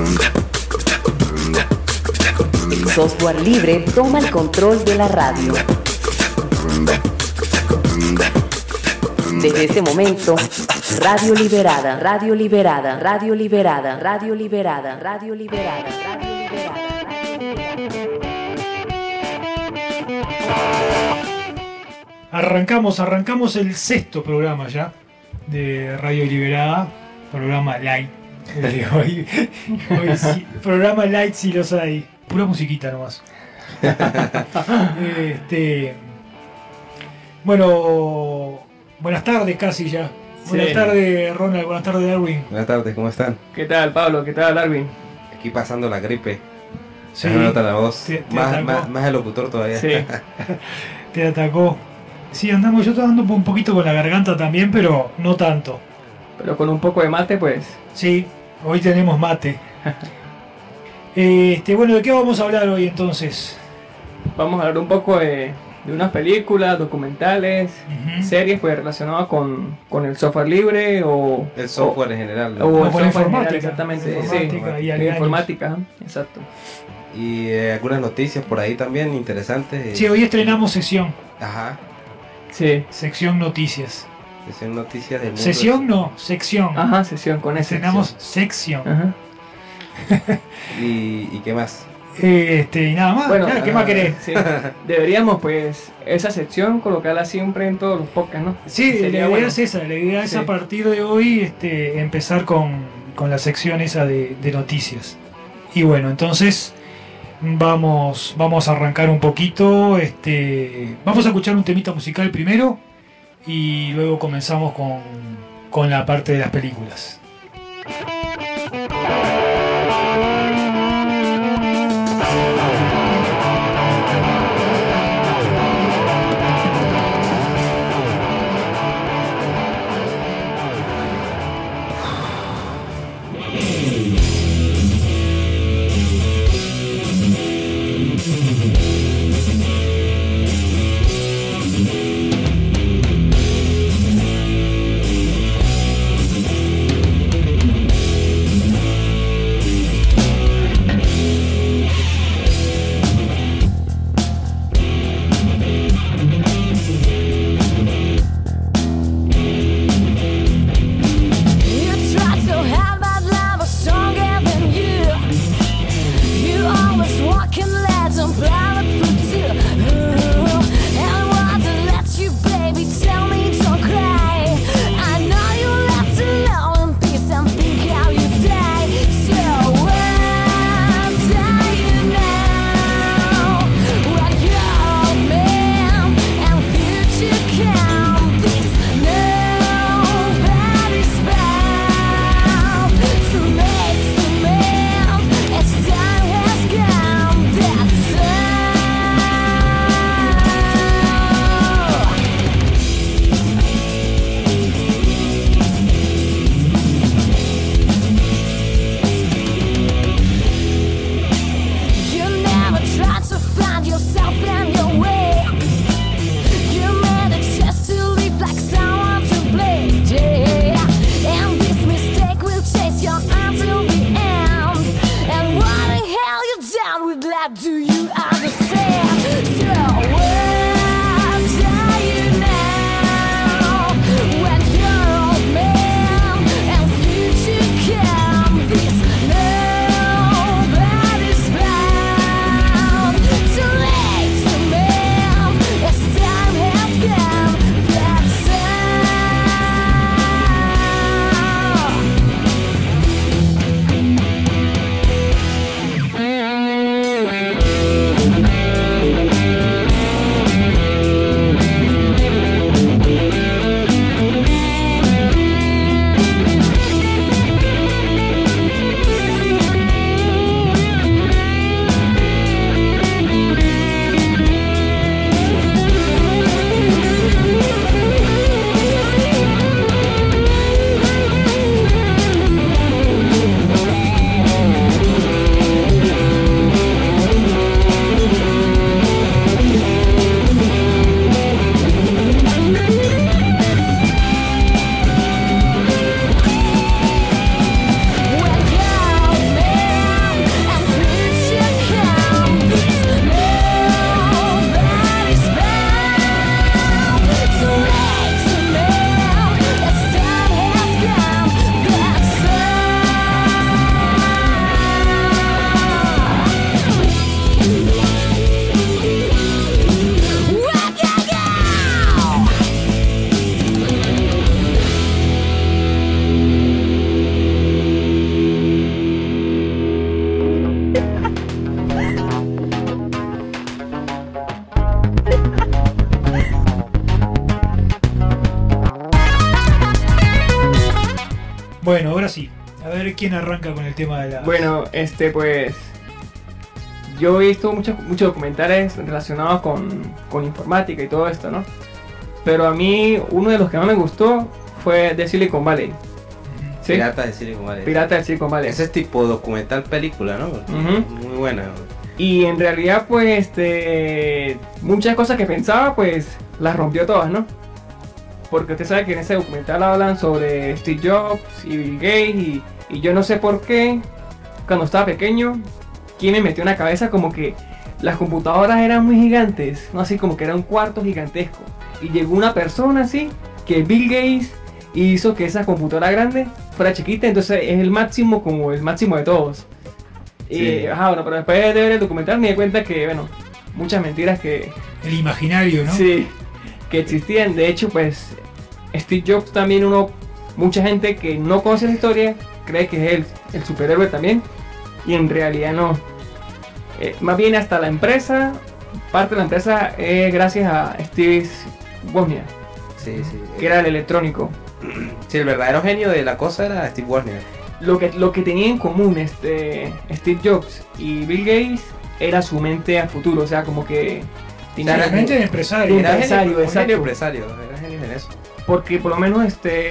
Software libre toma el control de la radio. Desde este momento, radio liberada, radio liberada, radio liberada, radio liberada, radio liberada, radio liberada. Arrancamos el sexto programa ya de Radio Liberada, programa light. Hoy sí, programa light si los hay, pura musiquita nomás. Bueno, buenas tardes casi ya. Buenas tardes Ronald, buenas tardes Darwin. Buenas tardes, ¿cómo están? ¿Qué tal Pablo? ¿Qué tal Darwin? Aquí pasando la gripe. Sí, me nota la voz, te más el locutor todavía. Sí. Te atacó. Sí, andamos, yo estoy andando un poquito con la garganta también, pero no tanto. Pero con un poco de mate, pues. Sí, hoy tenemos mate. Bueno, ¿de qué vamos a hablar hoy entonces? Vamos a hablar un poco de unas películas, documentales, series pues relacionadas con el software libre o... El software en general, ¿no? O el con la software informática. general, exactamente. Informática y algo. Informática, exacto. Y algunas noticias por ahí también interesantes. Sí, hoy estrenamos sesión. Ajá. Sí. Sección noticias. Sesión noticias del mundo. Sesión no, sección. Ajá, sesión con ese. Estrenamos sección. Ajá. ¿Y qué más? Y nada más. Bueno, Claro, ¿qué más querés? Sí. Deberíamos pues esa sección colocarla siempre en todos los podcasts, ¿no? Sí, Sería la idea bueno. es esa. La idea es Sí. a partir de hoy empezar con la sección esa de noticias. Y bueno, entonces vamos a arrancar un poquito. Vamos a escuchar un temita musical primero y luego comenzamos con la parte de las películas. quién arranca con el tema de la... Bueno, pues yo he visto muchos documentales relacionados con informática y todo esto, ¿no? Pero a mí uno de los que más me gustó fue de Silicon Valley. ¿Sí? Piratas de Silicon Valley. Pirata de Silicon Valley. Ese es tipo documental película, ¿no? Porque Ujú. muy buena. Y en realidad, pues, muchas cosas que pensaba, pues, las rompió todas, ¿no? Porque usted sabe que en ese documental hablan sobre Steve Jobs y Bill Gates y yo no sé por qué, cuando estaba pequeño, quién me metió en la cabeza como que las computadoras eran muy gigantes, ¿no? Así como que era un cuarto gigantesco. Y llegó una persona así, que Bill Gates hizo que esa computadora grande fuera chiquita, entonces es el máximo como el máximo de todos. Sí. Y, bueno, pero después de ver el documental me di cuenta que, bueno, muchas mentiras que, El imaginario, ¿no? sí, que existían. De hecho, pues, Steve Jobs también mucha gente que no conoce la historia cree que es el superhéroe también, y en realidad no. Más bien hasta la empresa, parte de la empresa es gracias a Steve Wozniak, Sí, sí. que era el electrónico. Sí, el verdadero genio de la cosa era Steve Wozniak. Lo que tenía en común Steve Jobs y Bill Gates era su mente a futuro, o sea, como que tenía Realmente de empresario. Era empresario, un exacto. genio empresario, era genio en eso. porque por lo menos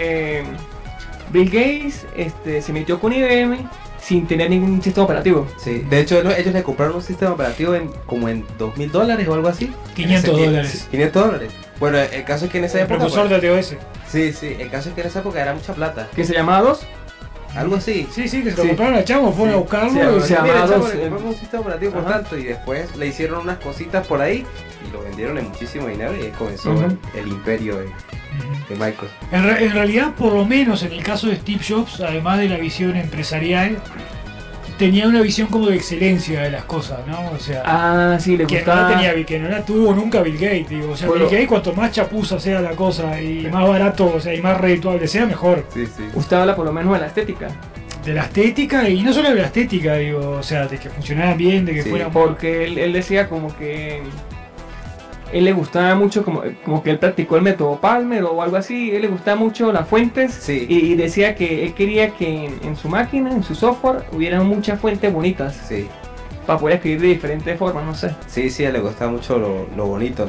Bill Gates se metió con IBM sin tener ningún sistema operativo. Sí, de hecho ellos le compraron un sistema operativo como en $2.000 o algo así. $500. $500. Bueno, el caso es que en esa El época... profesor pues, de TOS. sí, sí, el caso es que en esa época era mucha plata. Que se llamaba DOS. Algo así. Sí, sí, que se lo Sí. compraron a Chavo, fueron a buscarlo. Sí, y- o sea, Mira, llamados, chavo, le compramos un sistema operativo por ajá. tanto y después le hicieron unas cositas por ahí y lo vendieron en muchísimo dinero y ahí comenzó Ujú. el imperio de Ujú. Microsoft. En realidad, por lo menos en el caso de Steve Jobs, además de la visión empresarial, tenía una visión como de excelencia de las cosas, ¿no? O sea, Ah, sí, le que gustaba. que no la tuvo nunca Bill Gates, digo. O sea, Bueno. Bill Gates, cuanto más chapuza sea la cosa y más barato, o sea, y más redituable sea, mejor. Sí, sí. Usted habla por lo menos de la estética. De la estética, y no solo de la estética, digo, o sea, de que funcionaran bien, de que Sí. fueran... Porque él decía como que él le gustaba mucho, como que él practicó el método Palmer o algo así, él le gustaba mucho las fuentes Sí. y decía que él quería que en su máquina, en su software, hubieran muchas fuentes bonitas Sí, para poder escribir de diferentes formas, no sé. sí, sí, a él le gustaba mucho lo bonito.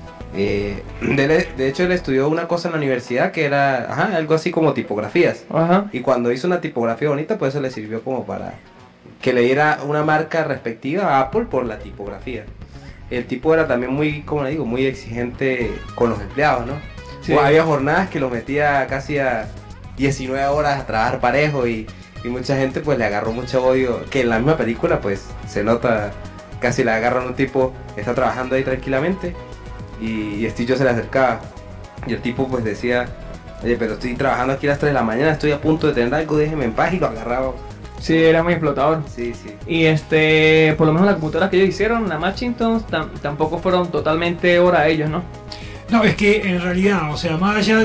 De hecho, él estudió una cosa en la universidad que era algo así como tipografías. Ajá. Y cuando hizo una tipografía bonita, pues eso le sirvió como para que le diera una marca respectiva a Apple por la tipografía. El tipo era también muy, como le digo, muy exigente con los empleados, ¿no? Sí. O había jornadas que los metía casi a 19 horas a trabajar parejo y mucha gente pues le agarró mucho odio, que en la misma película pues se nota, casi le agarran a un tipo que está trabajando ahí tranquilamente y Steve Jobs se le acercaba y el tipo pues decía, oye, pero estoy trabajando aquí a las 3 de la mañana, estoy a punto de tener algo, déjeme en paz, y lo agarraba. Sí, era muy explotador. Sí, sí. Y por lo menos las computadoras que ellos hicieron, la Macintosh, tampoco fueron totalmente obra de ellos, ¿no? No, es que en realidad, o sea, más allá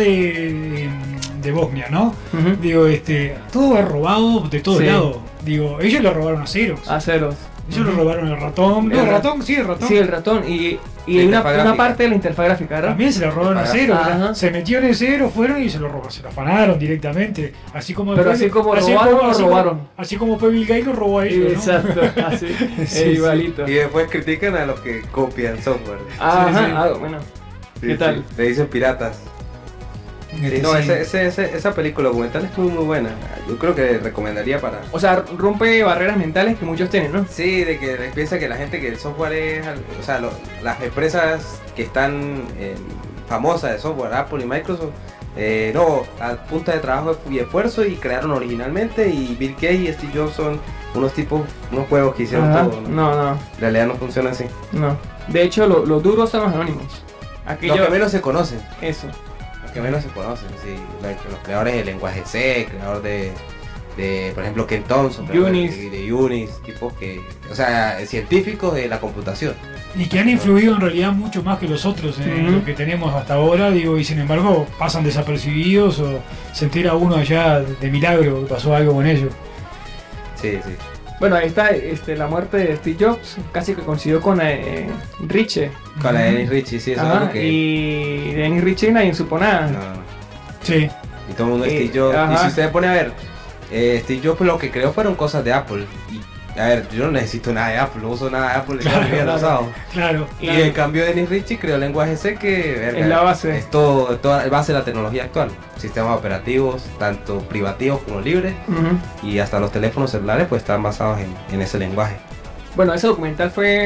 de Bosnia, ¿no? Ujú. Digo, todo va robado de todos Sí. lados. Digo, ellos lo robaron a Xerox. A ceros. Ellos lo robaron el ratón. No, El el ra- ratón, sí, el ratón. Sí, el ratón. Y La una interfaz gráfica. parte de la interfaz gráfica, ¿verdad? También se lo robaron a Ajá. Xerox. Ajá. Se metieron en Xerox, fueron y se lo robaron, se lo afanaron directamente. Así como Pero después- así como robaron, lo así robaron. Así como fue Bill Gates lo robó a ellos, ¿no? Exacto, así. Sí, igualito. Y después critican a los que copian software. Ajá, Sí, sí. bueno. Sí, ¿Qué tal? sí, le dicen piratas. Sí, no, Sí. esa película documental es muy buena. Yo creo que recomendaría para... O sea, rompe barreras mentales que muchos tienen, ¿no? Sí, de que piensa que la gente que el software es... O sea, las empresas que están famosas de software, Apple y Microsoft, no, a punta de trabajo y esfuerzo y crearon originalmente y Bill Gates y Steve Jobs son unos juegos que hicieron Ajá. todo. ¿no? No, En realidad no funciona así. no. De hecho, los duros son los anónimos. Aquello, Los que menos se conocen. eso. Los que menos se conocen, sí. Los creadores del lenguaje C, creador de por ejemplo, Ken Thompson, creador Unix. de Unix, tipos que, o sea, científicos de la computación. Y que han influido en realidad mucho más que los otros en Ujú. lo que tenemos hasta ahora, digo, y sin embargo pasan desapercibidos o se entera uno allá de milagro que pasó algo con ellos. Sí, sí. Bueno, ahí está la muerte de Steve Jobs, casi que coincidió con Ritchie. Con la de Ujú. Dennis Ritchie, sí, eso es Ajá, algo que... y de Dennis Ritchie nadie supo nada. No, no. Sí. Y todo el mundo es Y- Steve Jobs. Y ajá. si usted pone a ver, Steve Jobs lo que creó fueron cosas de Apple. Y, a ver, yo no necesito nada de Apple, no uso nada de Apple, Claro, ya lo había usado. Claro. Y en cambio Dennis Ritchie creó el lenguaje C que verga, Es la base. es todo, toda la base de la tecnología actual. Sistemas operativos, tanto privativos como libres, Ujú. y hasta los teléfonos celulares pues están basados en ese lenguaje. Bueno, ese documental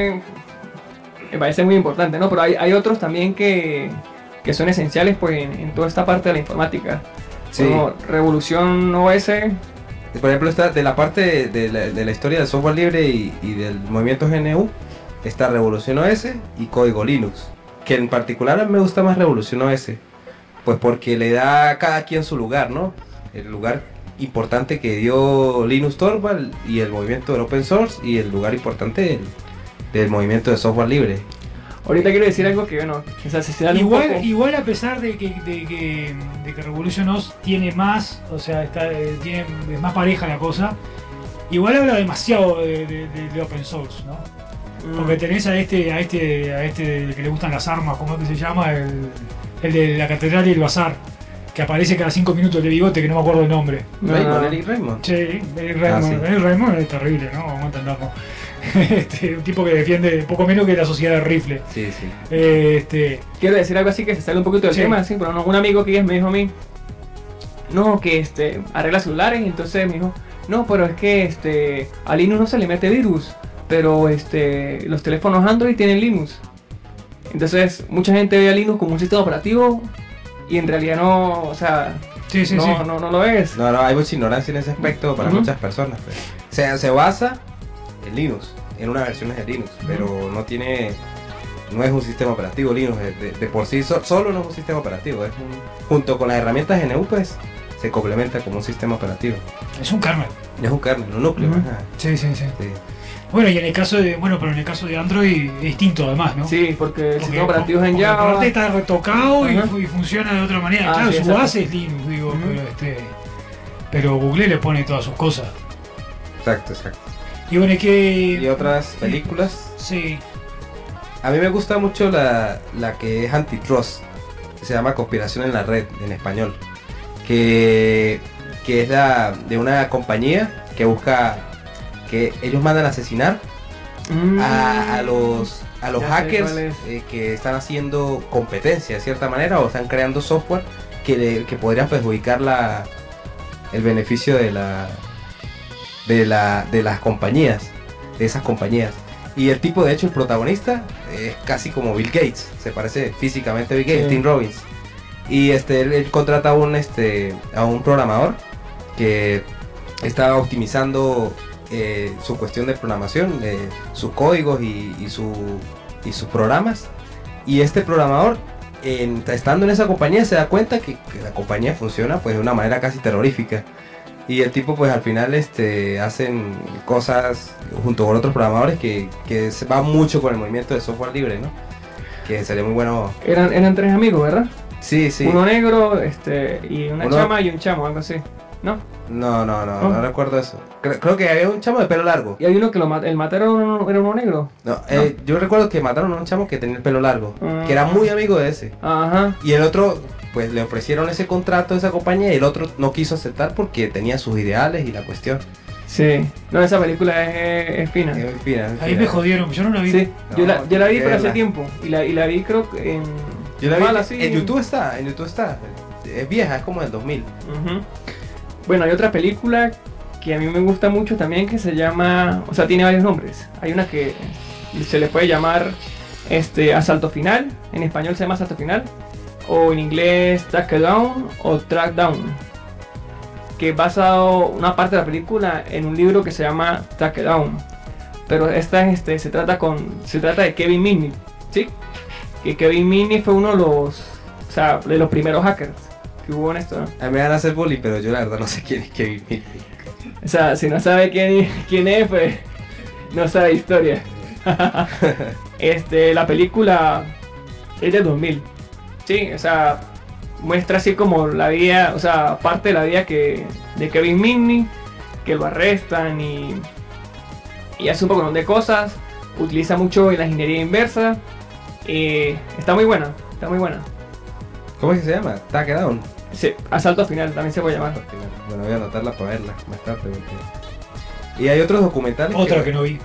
me parece muy importante, ¿no? Pero hay otros también que son esenciales pues en toda esta parte de la informática. Sí. Como Revolución OS. Por ejemplo, está de la parte de la historia del software libre y del movimiento GNU, está Revolución OS y Código Linux. Que en particular a mí me gusta más Revolución OS, pues porque le da a cada quien su lugar, ¿no? El lugar importante que dio Linus Torvald y el movimiento del open source, y el lugar importante del movimiento de software libre. Ahorita quiero decir algo que, bueno, quizás se sale un poco. Igual a pesar de que Revolution OS tiene más, o sea, es más pareja la cosa, igual habla demasiado de open source, ¿no? Porque tenés a este que le gustan las armas, ¿cómo es que se llama? El de la catedral y el bazar, que aparece cada 5 minutos de bigote, que no me acuerdo el nombre. Eric Raymond. Sí, Eric Raymond. sí. Eric Raymond es terrible, ¿no? Vamos a entenderlo. Un tipo que defiende poco menos que la sociedad del rifle. Sí, sí. Quiero decir algo así que se sale un poquito del Sí. tema, sí, pero no, un amigo que me dijo a mí, no, que arregla celulares, y entonces me dijo, no, pero es que a Linux no se le mete virus, pero los teléfonos Android tienen Linux. Entonces mucha gente ve a Linux como un sistema operativo y en realidad no, o sea, Sí, sí, no, sí. no lo es. No, hay mucha ignorancia en ese aspecto para Ujú. muchas personas. Pues. Se basa en Linux, en unas versiones de Linux, pero no es un sistema operativo. Linux de por sí solo no es un sistema operativo, junto con las herramientas GNU pues se complementa como un sistema operativo. Es un kernel. Es un kernel, un núcleo. Ujú. Ajá. Sí, sí, sí. Sí. Bueno, y en el caso de Android es distinto además, ¿no? Sí, porque el Porque- sistema operativo es en porque Java. aparte está retocado y, Ajá. y funciona de otra manera. Ah, Claro, sí, su exacto. base es Linux, digo, Ujú. pero Google le pone todas sus cosas. Exacto. Y bueno, es que... Y otras películas. Sí. A mí me gusta mucho la que es antitrust, que se llama Conspiración en la Red en español, que es de una compañía que busca, que ellos mandan a asesinar a los Ya sé hackers cuál es. que están haciendo competencia de cierta manera, o están creando software que podrían perjudicar el beneficio de las compañías, de esas compañías. Y el tipo, de hecho, el protagonista es casi como Bill Gates, se parece físicamente a Bill Gates, Sí. Tim Robbins. Y él contrata a un programador que está optimizando su cuestión de programación, sus códigos y sus programas. Y este programador, estando en esa compañía, se da cuenta que la compañía funciona pues de una manera casi terrorífica. Y el tipo pues al final hacen cosas junto con otros programadores que se van mucho con el movimiento de software libre, ¿no? Que sería muy bueno. Eran 3 amigos, ¿verdad? Sí, sí. Uno negro, y una Uno- chama y un chamo, algo así, ¿no? No recuerdo eso. Creo que había un chamo de pelo largo. Y hay uno que el mataron, era uno negro. No, yo recuerdo que mataron a un chamo que tenía el pelo largo, que era Ah. muy amigo de ese. Ajá. Y el otro, pues le ofrecieron ese contrato a esa compañía y el otro no quiso aceptar porque tenía sus ideales y la cuestión. Sí. No, esa película es fina. Es muy fina, muy Ahí fina. me jodieron, yo no la vi. Sí, No, yo la vi tienes que pero hace verla. tiempo. Y la vi creo que en... Yo la vi, normal, así. en YouTube está. Es vieja, es como del 2000. Ujú. Bueno, hay otra película que a mí me gusta mucho también que se llama... O sea, tiene varios nombres. Hay una que se le puede llamar Asalto Final. En español se llama Asalto Final. O en inglés Takedown o Trackdown. Que es basado una parte de la película en un libro que se llama Takedown. Pero esta se trata de Kevin Mitnick, ¿sí? Que Kevin Mitnick fue uno de los primeros hackers que hubo en esto, ¿no? A mí me van a hacer bullying, pero yo la verdad no sé quién es Kevin Mitnick. O sea, si no sabe quién es, pues no sabe historia. La película es del 2000. Sí, o sea, muestra así como la vida, o sea, parte de la vida de Kevin Mitnick, que lo arrestan y hace un poco de cosas. Utiliza mucho la ingeniería inversa. Está muy buena, está muy buena. ¿Cómo es que se llama? Takedown. Sí, Asalto Final también se puede llamar. Bueno, voy a anotarla para verla más tarde. Porque... Y hay otros documentales Otra que no vi.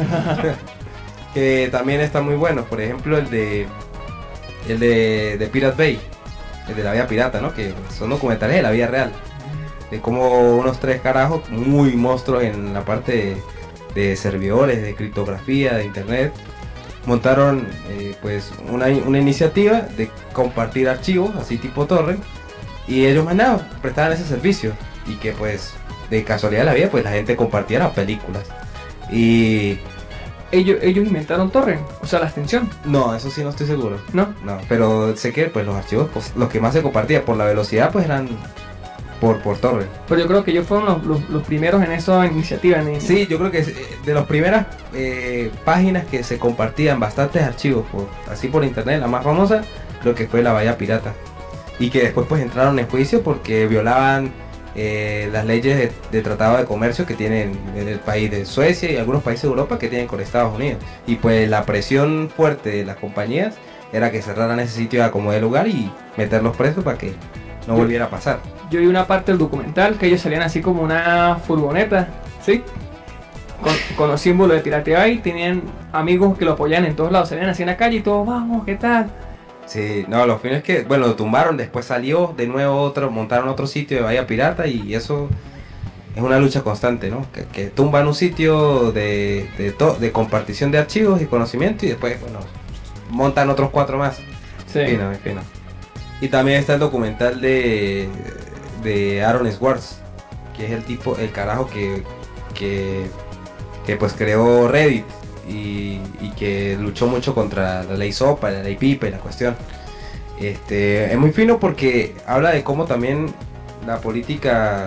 que también están muy buenos. Por ejemplo, el de Pirate Bay, el de la vida pirata, ¿no? Que son documentales de la vida real. De cómo unos 3 carajos muy monstruos en la parte de servidores, de criptografía, de internet, montaron pues una iniciativa de compartir archivos, así tipo torrent, y ellos más nada prestaban ese servicio, y que pues de casualidad de la vida pues la gente compartía las películas. Y Ellos inventaron torrent, o sea, la extensión, no, eso sí no estoy seguro. ¿no? No, pero sé que pues los archivos, pues, los que más se compartían por la velocidad pues eran por torrent. Pero yo creo que ellos fueron los primeros en esa iniciativa. Sí, yo creo que de las primeras páginas que se compartían bastantes archivos así por internet, la más famosa creo que fue la Bahía Pirata, y que después pues entraron en juicio porque violaban las leyes de tratado de comercio que tienen en el país de Suecia y algunos países de Europa que tienen con Estados Unidos, y pues la presión fuerte de las compañías era que cerraran ese sitio a como de lugar y meterlos presos para que no volviera a pasar. Yo vi una parte del documental que ellos salían así como una furgoneta, ¿sí? Con los símbolos de tirateo ahí, tenían amigos que lo apoyaban en todos lados, salían así en la calle y todos, vamos, ¿qué tal? Sí, no, lo fino es que, bueno, lo tumbaron, después salió de nuevo montaron otro sitio de Bahía Pirata, y eso es una lucha constante, ¿no? Que tumban un sitio de compartición de archivos y conocimiento, y después, bueno, montan otros 4 más. Sí. Fino. Y también está el documental de Aaron Swartz, que es el carajo que pues creó Reddit y que luchó mucho contra la ley SOPA, la ley PIPA y la cuestión. Es muy fino porque habla de cómo también la política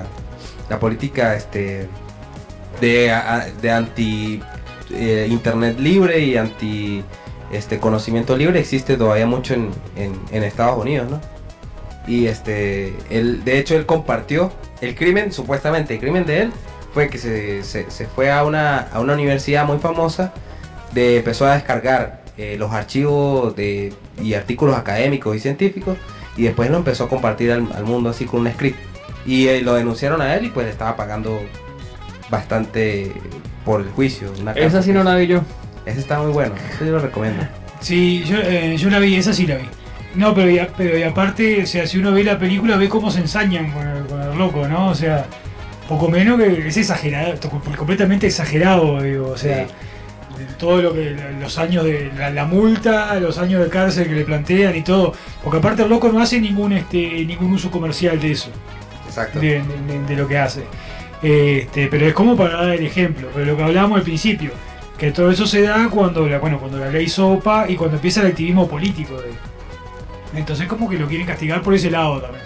de anti internet libre y anti conocimiento libre existe todavía mucho en Estados Unidos, ¿no? Y de hecho él compartió el crimen, supuestamente el crimen de él fue que se fue a una universidad muy famosa, empezó a descargar los archivos y artículos académicos y científicos, y después lo empezó a compartir al mundo así con un script, y lo denunciaron a él, y pues le estaba pagando bastante por el juicio. Esa sí no la vi yo. Ese está muy bueno, eso yo lo recomiendo. Sí, yo la vi, esa sí la vi. No, pero y aparte, o sea, si uno ve la película, ve cómo se ensañan con el loco, ¿no? O sea, poco menos que es exagerado, completamente exagerado, digo, o sea, Sí. todo lo que, los años de la multa, los años de cárcel que le plantean y todo, porque aparte el loco no hace ningún uso comercial de eso, Exacto. de lo que hace. Pero es como para dar el ejemplo, pero lo que hablábamos al principio, que todo eso se da cuando la ley SOPA y cuando empieza el activismo político. Entonces como que lo quieren castigar por ese lado también.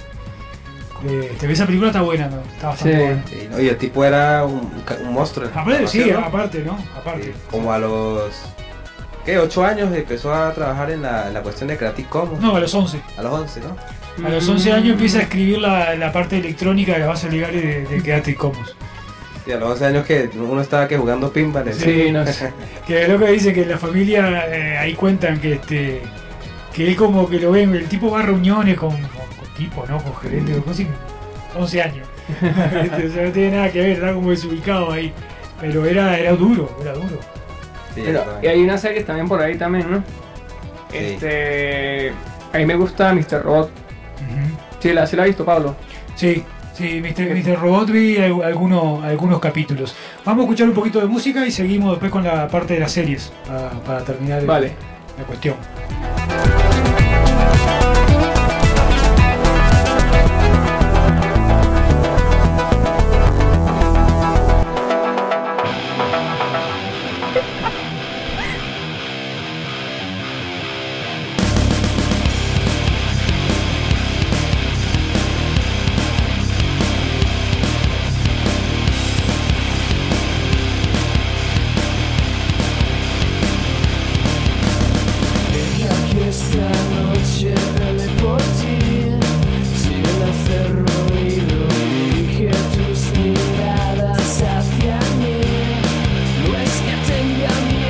Esa película está buena, ¿no? Está bastante Sí. buena. Sí, no, y el tipo era un monstruo. en Aparte, sí, programación, ¿no? aparte, ¿no? Aparte. Sí, como a los 8 años empezó a trabajar en la cuestión de Creative Commons. No, a los 11. A los 11, ¿no? A los 11 años empieza a escribir la parte electrónica de las bases legales de Creative Commons. Y a los 11 años que uno estaba jugando pinball. Sí, no sé. Que es lo que dice que la familia, ahí cuentan que él como que lo ven, el tipo va a reuniones con tipos, ¿no? Con gerentes, con cosas, 11 años. O sea, no tiene nada que ver, está como desubicado ahí. Pero era duro. Sí, Pero, y hay unas series también por ahí también, ¿no? Sí. A mí me gusta Mr. Robot. Ujú. Sí, la ha visto Pablo. Sí, Mr. Robot vi algunos capítulos. Vamos a escuchar un poquito de música y seguimos después con la parte de las series para terminar Vale. la cuestión. Que esta noche vele por ti, sigue el cerro y dirige tus miradas hacia mí. No es que tenga miedo.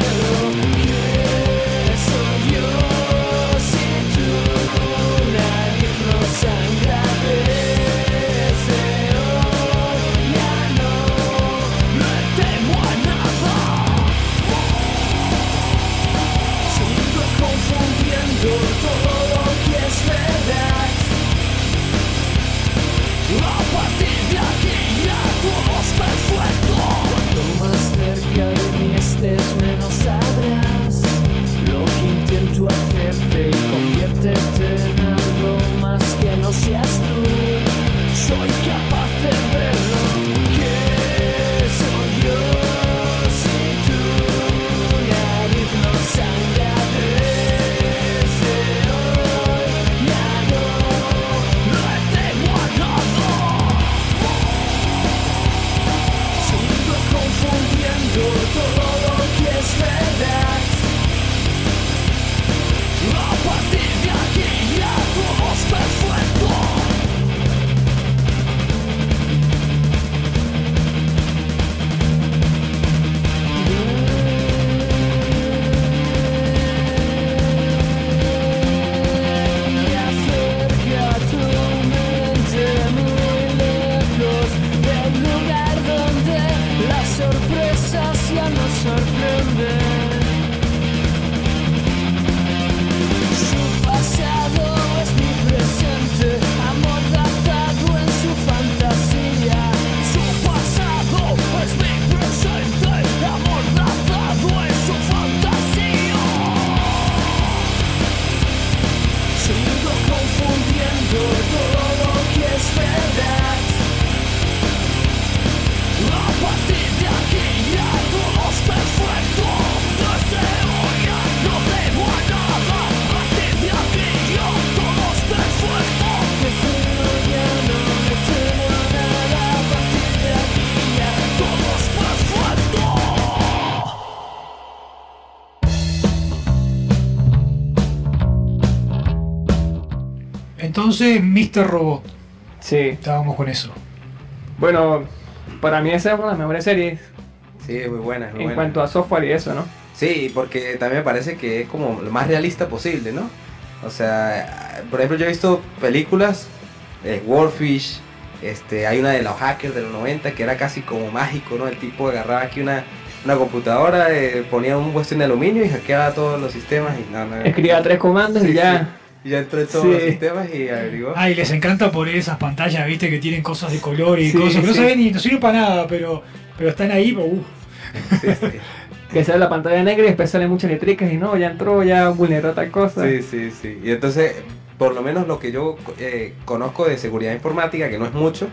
entonces Mr. Robot. Sí. Estábamos con eso. Bueno, para mí esa es una de las mejores series Sí, es muy buena, es muy en buena. cuanto a software y eso, ¿no? Sí, porque también me parece que es como lo más realista posible, ¿no? O sea, por ejemplo, yo he visto películas, Wolfish, hay una de los hackers de los 90 que era casi como mágico, ¿no? El tipo agarraba aquí una computadora, ponía un cuestión de aluminio y hackeaba todos los sistemas y no. Escribía 3 comandos Sí, y ya. Y ya entró en todos Sí. los sistemas y averiguó. Ah, y les encanta poner esas pantallas, viste, que tienen cosas de color y Sí, cosas que no sí. saben ni no sirven para nada, pero están ahí, Sí, sí. Que sale la pantalla negra y después salen muchas letricas y no, ya entró, ya vulneró tal cosa. Sí, sí, sí. Y entonces, por lo menos lo que yo conozco de seguridad informática, que no es mucho,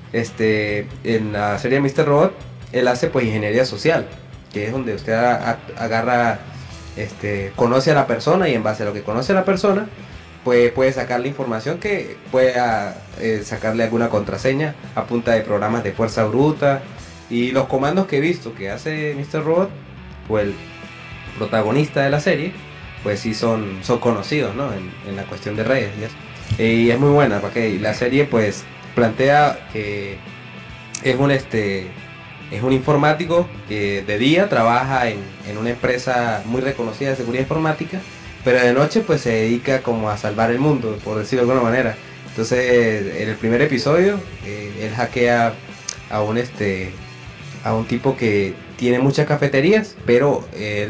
en la serie Mr. Robot, él hace pues ingeniería social, que es donde usted agarra, conoce a la persona y en base a lo que conoce a la persona, pues puede sacarle información que pueda sacarle alguna contraseña a punta de programas de fuerza bruta. Y los comandos que he visto que hace Mr. Robot, o el protagonista de la serie, pues sí son conocidos, ¿no? En la cuestión de redes y eso. Y es muy buena, porque la serie pues plantea que es un informático que de día trabaja en una empresa muy reconocida de seguridad informática, pero de noche pues se dedica como a salvar el mundo, por decirlo de alguna manera. Entonces en el primer episodio él hackea a un tipo que tiene muchas cafeterías, pero él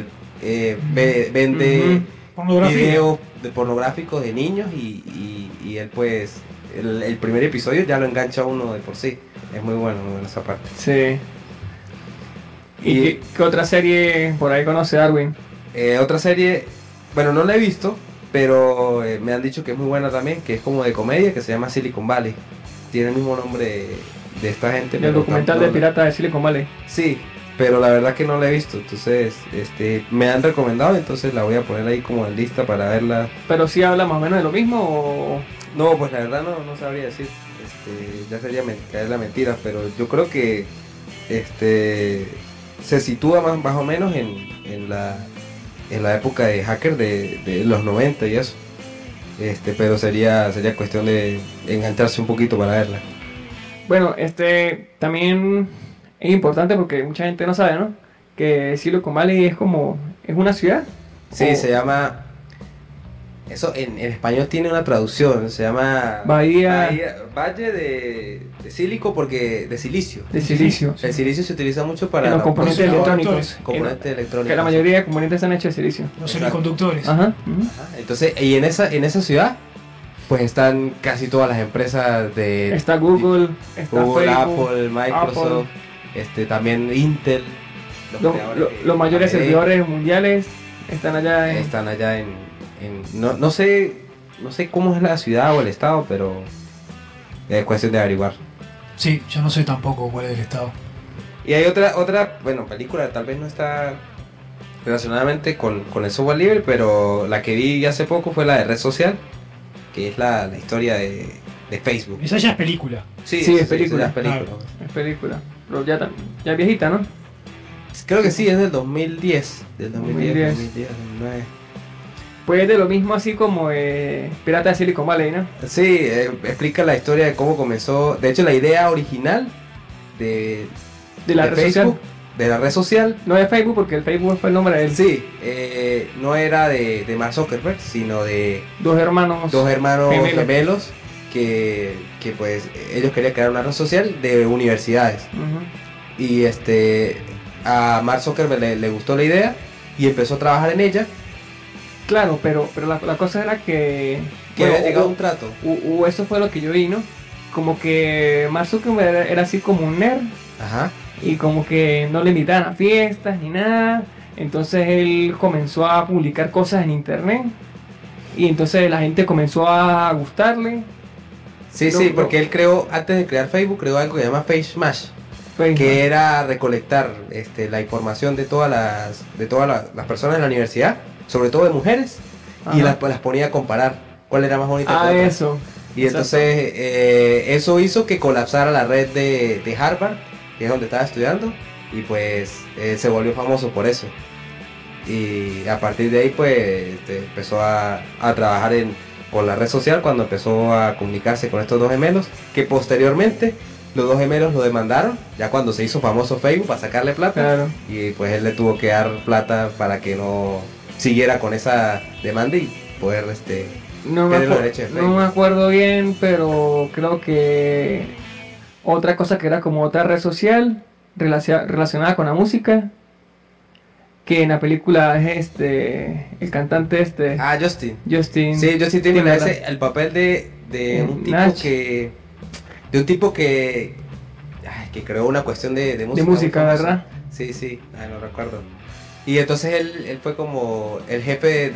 vende pornografía. videos pornográficos de niños y él pues el primer episodio ya lo engancha a uno de por sí. Es muy bueno esa parte. Sí. ¿Y qué otra serie por ahí conoce Darwin? Otra serie, bueno, no la he visto, pero me han dicho que es muy buena también, que es como de comedia, que se llama Silicon Valley. Tiene el mismo nombre de esta gente. El pero documental de Pirata de Silicon Valley. Sí, pero la verdad que no la he visto, entonces me han recomendado, entonces la voy a poner ahí como en lista para verla. Pero sí habla más o menos de lo mismo o... No, pues la verdad no sabría decir, ya sería caer la mentira, pero yo creo que se sitúa más o menos en la época de hacker de los 90 y eso. Pero sería cuestión de engancharse un poquito para verla. Bueno, también es importante porque mucha gente no sabe, ¿no? Que Silicon Valley es una ciudad. Sí, O- se llama... Eso en español tiene una traducción, se llama... Valle de Sílico porque de silicio. de silicio. El silicio se utiliza mucho para En los la componentes procesador, electrónicos. componentes electrónicos. Que la mayoría de componentes están hechos de silicio. Los Exacto. semiconductores. Ajá. ujú. Ajá, entonces, y en esa ciudad, pues están casi todas las empresas de Está Google, está Google, Facebook, Apple, Microsoft, también Intel. los mayores AMD, servidores mundiales están allá en... están allá no sé cómo es la ciudad o el estado, pero es cuestión de averiguar. Sí, yo no sé tampoco cuál es el estado. Y hay otra película, tal vez no está relacionadamente con el software libre, pero la que vi hace poco fue la de Red Social, que es la historia de Facebook. Esa ya es película. Sí, es película. es película. Claro. Es película. Pero ya viejita, ¿no? Creo que sí, es del 2010. Del 2010, 2009. Pues es de lo mismo así como Pirata de Silicon Valley, ¿no? Sí, explica la historia de cómo comenzó. De hecho, la idea original de De red social. Facebook, de la red social, No de Facebook porque el Facebook fue el nombre de él. sí, no era de Mark Zuckerberg, sino de Dos hermanos. dos hermanos gemelos. gemelos que pues ellos querían crear una red social de universidades. Ujú. Y a Mark Zuckerberg le gustó la idea y empezó a trabajar en ella. Claro, pero la cosa era que... Que había llegado a un trato. Eso fue lo que yo vi, ¿no? Como que Mark Zuckerberg era así como un nerd Ajá. y como que no le invitaban a fiestas ni nada. Entonces él comenzó a publicar cosas en internet y entonces la gente comenzó a gustarle. Sí, Lo- sí, lo- porque él creó, antes de crear Facebook, creó algo que se llama Face Smash, Facebook. que era recolectar la información de todas las personas de la universidad, sobre todo de mujeres, y Ajá. las ponía a comparar cuál era más bonita que otra. Eso. Y entonces eso hizo que colapsara la red de Harvard, que es donde estaba estudiando, y pues se volvió famoso por eso. Y a partir de ahí pues empezó a trabajar por la red social cuando empezó a comunicarse con estos dos gemelos, que posteriormente los dos gemelos lo demandaron, ya cuando se hizo famoso Facebook para sacarle plata, Claro. y pues él le tuvo que dar plata para que no siguiera con esa demanda y poder No me, tener los acu- derechos de no Facebook. me acuerdo bien, pero creo que otra cosa que era como otra red social relacionada con la música, que en la película es el cantante Ah, Justin. Justin. Sí, Justin Timberlake hace Timberlake. el papel de un tipo Nach. que que creó una cuestión de música. muy música, famosa. ¿verdad? Sí, sí, no recuerdo. Y entonces él fue como el jefe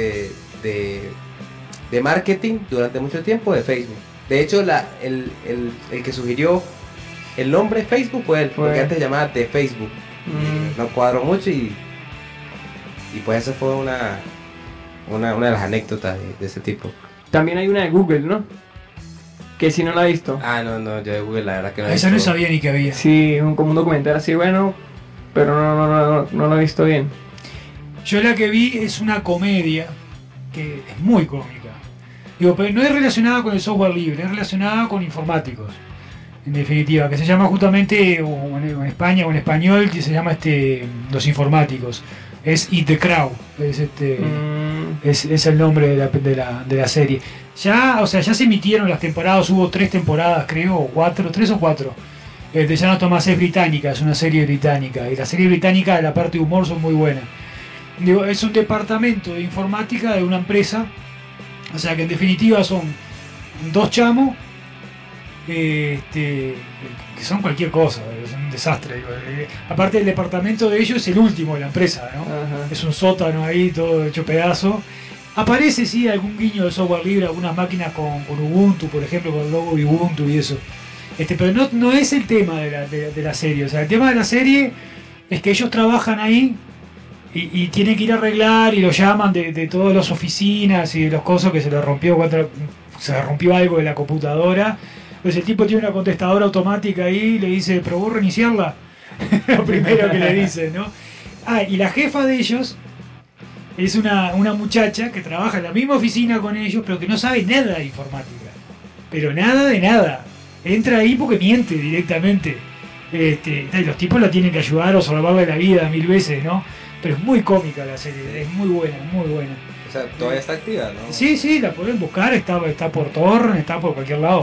de marketing durante mucho tiempo de Facebook. De hecho, el que sugirió el nombre Facebook fue él, porque Fue. antes se llamaba de Facebook. No cuadró mucho y pues esa fue una de las anécdotas de ese tipo. También hay una de Google, ¿no? Que si no la he visto. Ah, no, yo de Google la verdad que no he Esa no visto. sabía ni que había. Sí, como un documental así bueno, pero no lo he visto bien. Yo la que vi es una comedia que es muy cómica. Digo, pero no es relacionada con el software libre, es relacionada con informáticos. En definitiva, que se llama justamente, o en España o en español, que se llama Los Informáticos. Es Eat the Crow. Es el nombre de la serie. Ya se emitieron las temporadas, hubo 3 temporadas, creo, o 4, 3 o 4. De Llano Tomás es británica, es una serie británica. Y la serie británica, la parte de humor son muy buenas. Digo, es un departamento de informática de una empresa. O sea que en definitiva son 2 chamos que son cualquier cosa, es un desastre. Digo. Aparte el departamento de ellos es el último de la empresa, ¿no? Ajá. Es un sótano ahí, todo hecho pedazo. Aparece sí algún guiño de software libre, algunas máquinas con Ubuntu, por ejemplo, con el logo de Ubuntu y eso. Pero no es el tema de la serie. O sea, el tema de la serie es que ellos trabajan ahí y tienen que ir a arreglar y lo llaman de todas las oficinas y de los cosas que se les rompió algo de la computadora. Pues el tipo tiene una contestadora automática ahí y le dice, ¿probó reiniciarla? Lo primero que le dice, ¿no? Ah, y la jefa de ellos es una muchacha que trabaja en la misma oficina con ellos, pero que no sabe nada de informática. Pero nada de nada. Entra ahí porque miente directamente. Y los tipos la tienen que ayudar o salvarle la vida 1000 veces, ¿no? Pero es muy cómica la serie, es muy buena, muy buena. O sea, todavía está activa, ¿no? Sí, la pueden buscar, está por torrent, está por cualquier lado.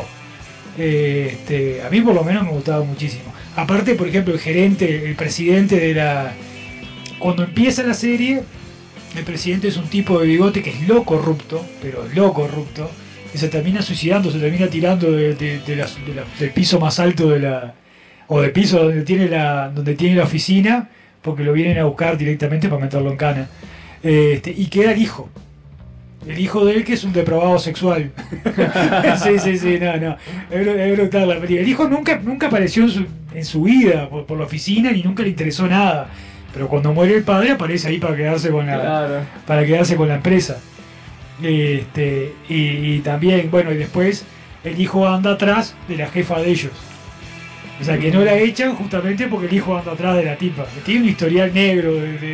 A mí por lo menos me gustaba muchísimo. Aparte, por ejemplo, el presidente de la... Cuando empieza la serie, el presidente es un tipo de bigote que es lo corrupto, pero lo corrupto, que se termina suicidando, se termina tirando del piso más alto o del piso donde tiene la oficina, porque lo vienen a buscar directamente para meterlo en cana. Y queda el hijo de él, que es un depravado sexual. sí, no. Es brutal la película. El hijo nunca apareció en su vida por la oficina, ni nunca le interesó nada. Pero cuando muere el padre aparece ahí para quedarse con la empresa. Y también, bueno, y después el hijo anda atrás de la jefa de ellos. O sea, que no la echan justamente porque el hijo anda atrás de la tipa. Tiene un historial negro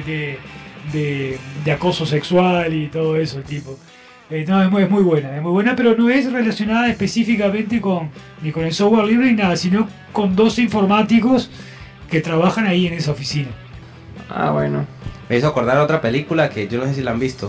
de acoso sexual y todo eso el tipo. No, es muy buena, pero no es relacionada específicamente ni con el software libre ni nada, sino con 12 informáticos que trabajan ahí en esa oficina. Ah, bueno. Me hizo acordar otra película que yo no sé si la han visto.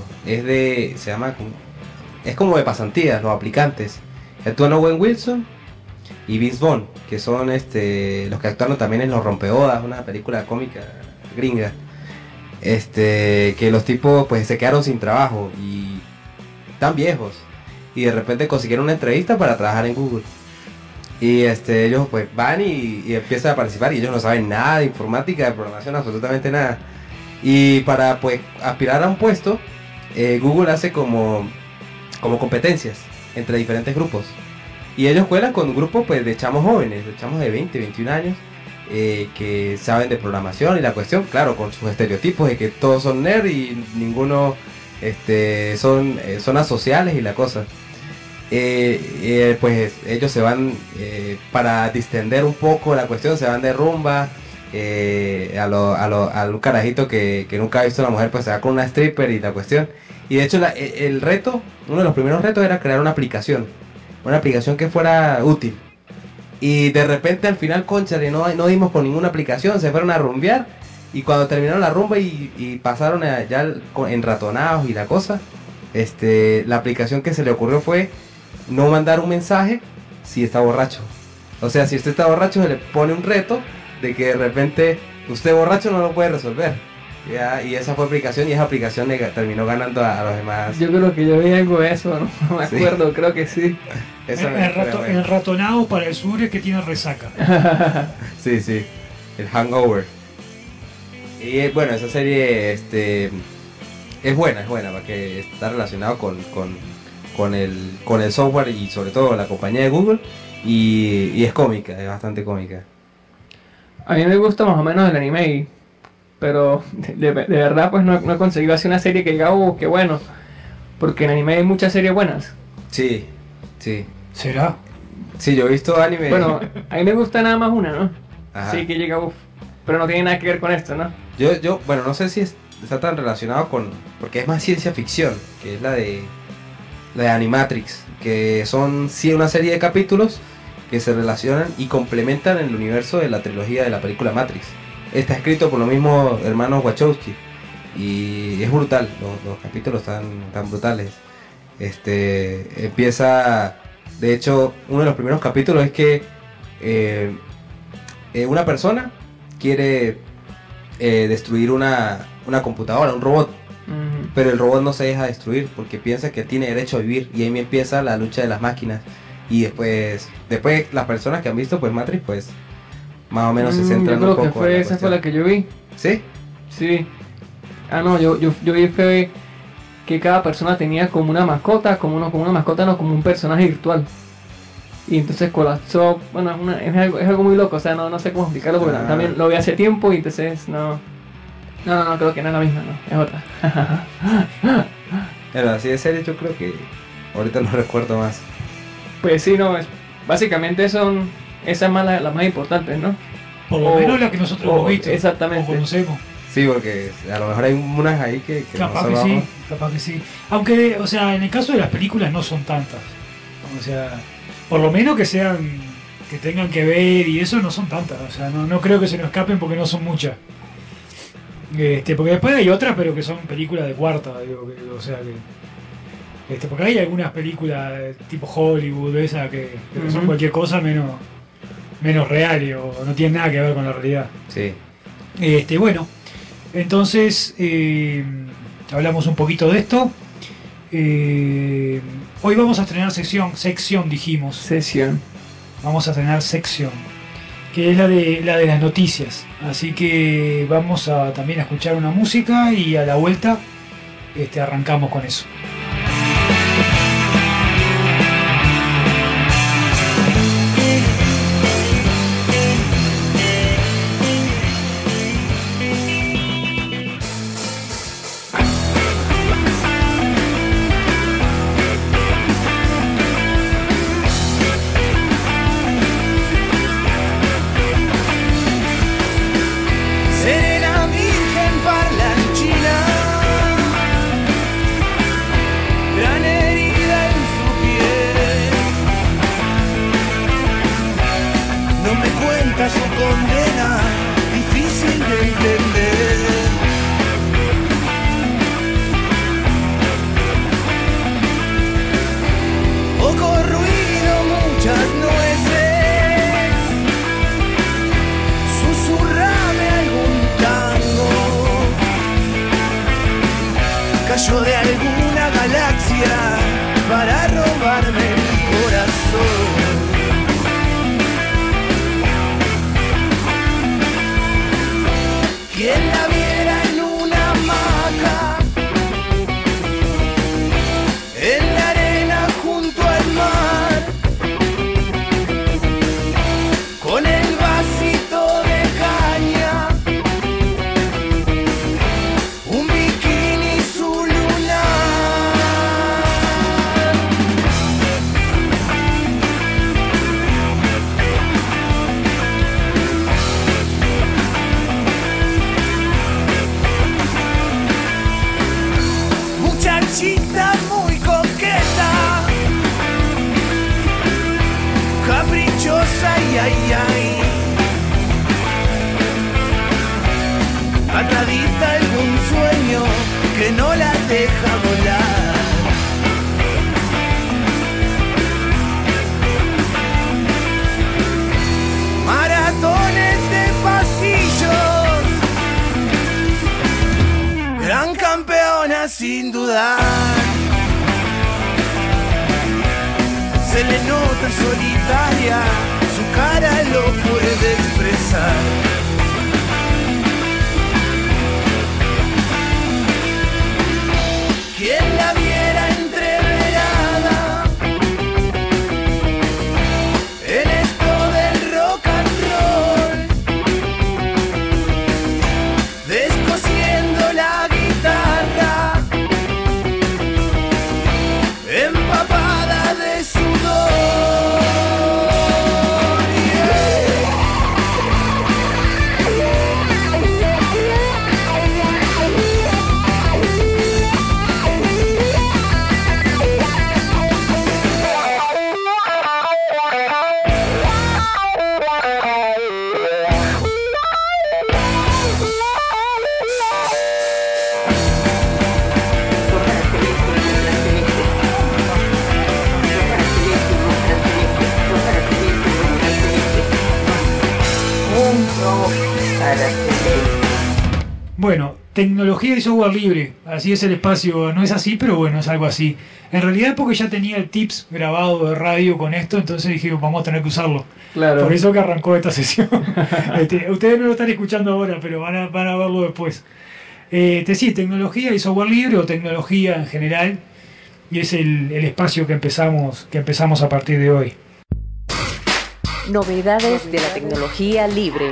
Es como de pasantías, los aplicantes. Actúan Owen Wilson y Vince Vaughn, que son los que actuaron también en Los Rompeodas, una película cómica gringa. Que los tipos pues se quedaron sin trabajo y tan viejos y de repente consiguieron una entrevista para trabajar en Google. Y ellos pues van y empiezan a participar y ellos no saben nada de informática, de programación, absolutamente nada. Y para pues aspirar a un puesto, Google hace como competencias entre diferentes grupos. Y ellos cuelan con grupos pues de chamos jóvenes, de chamos de 20, 21 años, que saben de programación y la cuestión, claro, con sus estereotipos de que todos son nerd y ninguno son zonas sociales y la cosa. Pues ellos se van, para distender un poco la cuestión, se van de rumba. A un carajito que nunca ha visto a una mujer, pues se va con una stripper y la cuestión. Y de hecho el reto, uno de los primeros retos era crear una aplicación que fuera útil. Y de repente al final, cónchale, no dimos con ninguna aplicación, se fueron a rumbear. Y cuando terminaron la rumba y pasaron ya enratonados y la cosa, la aplicación que se le ocurrió fue no mandar un mensaje si está borracho. O sea, si usted está borracho se le pone un reto de que de repente usted borracho no lo puede resolver. Ya, y esa fue aplicación, y esa aplicación terminó ganando a los demás. Yo creo que yo vi algo de eso, no me Sí. acuerdo, creo que sí. Esa me- bueno. Enratonado para el sur es que tiene resaca. Sí, el Hangover. Y bueno, esa serie es buena, porque está relacionado con el software y sobre todo la compañía de Google. Y es cómica, es bastante cómica. A mí me gusta más o menos el anime, pero de verdad pues no he conseguido hacer una serie que diga, qué bueno. Porque en anime hay muchas series buenas. Sí. ¿Será? Sí, yo he visto anime. Bueno, a mí me gusta nada más una, ¿no? Ajá. Sí, que llega, pero no tiene nada que ver con esto, ¿no? Bueno, no sé si está tan relacionado porque es más ciencia ficción, que es la de Animatrix, que son una serie de capítulos que se relacionan y complementan el universo de la trilogía de la película Matrix. Está escrito por los mismos hermanos Wachowski y es brutal, los capítulos tan brutales. Empieza, de hecho, uno de los primeros capítulos es que una persona quiere destruir una computadora, un robot, Ujú. pero el robot no se deja destruir porque piensa que tiene derecho a vivir, y ahí empieza la lucha de las máquinas. Y después las personas que han visto pues Matrix, pues más o menos se centran yo un creo poco que en la esa fue cuestión. la que yo vi. ¿Sí? Sí. Ah, no, yo vi fue que cada persona tenía como una mascota, como una mascota, no, como un personaje virtual. Y entonces colapsó, bueno, es algo muy loco, o sea, no sé cómo explicarlo porque Ah. también lo vi hace tiempo y entonces no, creo que no es la misma, no, es otra. Pero así de serie yo creo que ahorita no recuerdo más. Pues sí, no, básicamente son esas más las más importantes, ¿no? Por lo O- menos la que nosotros o- hemos visto. exactamente. O conocemos. Sí, porque a lo mejor hay unas ahí que Capaz no que sabemos. sí, capaz que sí. Aunque, o sea, en el caso de las películas no son tantas. O sea, por lo menos que tengan que ver y eso no son tantas. O sea, no creo que se nos escapen porque no son muchas. Porque después hay otras, pero que son películas de cuarta, digo, o sea que. Porque hay algunas películas tipo Hollywood, esa que son Ujú. cualquier cosa menos real o no tienen nada que ver con la realidad. Sí. Bueno, entonces hablamos un poquito de esto. Hoy vamos a estrenar sección dijimos. Sesión. Vamos a estrenar sección, que es la de las noticias. Así que vamos también a escuchar una música y a la vuelta arrancamos con eso. Serena Virgen parlanchina, gran herida en su piel. No me cuenta su condena, difícil de entender. Poco ruido, muchas nueces. Susurrame algún tango. Cayó de alguna galaxia para robarme el corazón. Quien la viera en una hamaca, en la arena junto al mar, con el vasito de caña, un bikini su lunar. muchachita muy coqueta, caprichosa y ay ay, atadita a algún sueño que no la deja volar. Maratones de pasillos, gran campeona sin dudar. Se le nota solitaria, su cara lo puede expresar. Quien la viera entreverada en esto del rock and roll, descosiendo la guitarra, empapada de sudor. Bueno, tecnología y software libre, así es el espacio, no es así, pero bueno, es algo así. En realidad porque ya tenía el tips grabado de radio con esto, entonces dije, vamos a tener que usarlo. Claro. Por eso que arrancó esta sesión. Ustedes no lo están escuchando ahora, pero van a verlo después. Sí, tecnología y software libre o tecnología en general, y es el espacio que empezamos a partir de hoy. Novedades de la tecnología libre.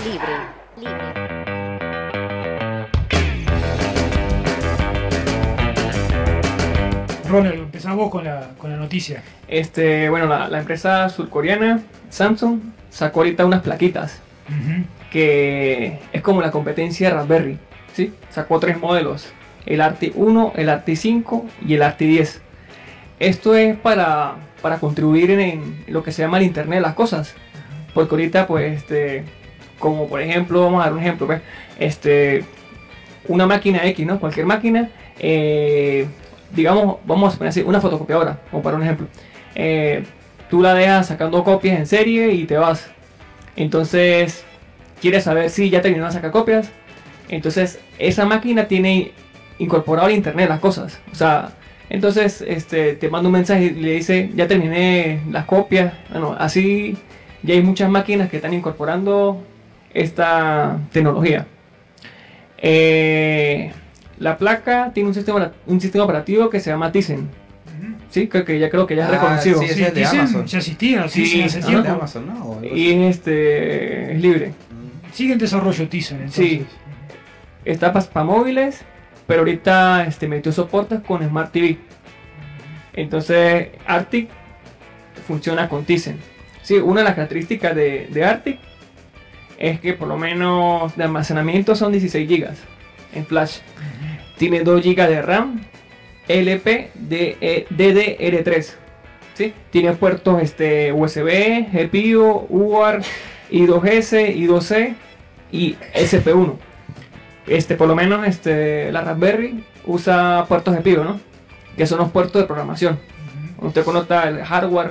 Ronald, empezás vos con la noticia. Bueno, la empresa surcoreana Samsung sacó ahorita unas plaquitas Ujú. que es como la competencia de Raspberry, ¿sí? Sacó 3 modelos, el ARTI 1, el ARTI 5 y el ARTI 10. Esto es para contribuir en lo que se llama el Internet de las cosas, porque ahorita pues como por ejemplo, vamos a dar un ejemplo, pues, una máquina X, ¿no? Cualquier máquina, digamos, vamos a poner así, una fotocopiadora, como para un ejemplo. Tú la dejas sacando copias en serie y te vas. Entonces, quieres saber si ya terminó de sacar copias. Entonces, esa máquina tiene incorporado el Internet las cosas. O sea, entonces te manda un mensaje y le dice, ya terminé las copias. Bueno, así ya hay muchas máquinas que están incorporando esta tecnología. La placa tiene un sistema operativo que se llama Tizen. Sí, creo que ya es reconocido. sí, ese es de Tizen Amazon. ya existía, Sí, Tizen hace ajá. ¿Es de tiempo. Amazon, no? O algo Y así. es libre. Sigue en desarrollo Tizen, entonces. Sí. Está para móviles, pero ahorita metió soportes con Smart TV. Entonces Arctic funciona con Tizen. Sí, una de las características de Arctic es que por lo menos de almacenamiento son 16 GB en flash. Tiene 2 GB de RAM LP DDR3. ¿Sí? Tiene puertos USB, GPIO, UART, I2S, I2C y SP1. Por lo menos la Raspberry usa puertos GPIO, ¿no? Que son los puertos de programación. Usted conecta el hardware,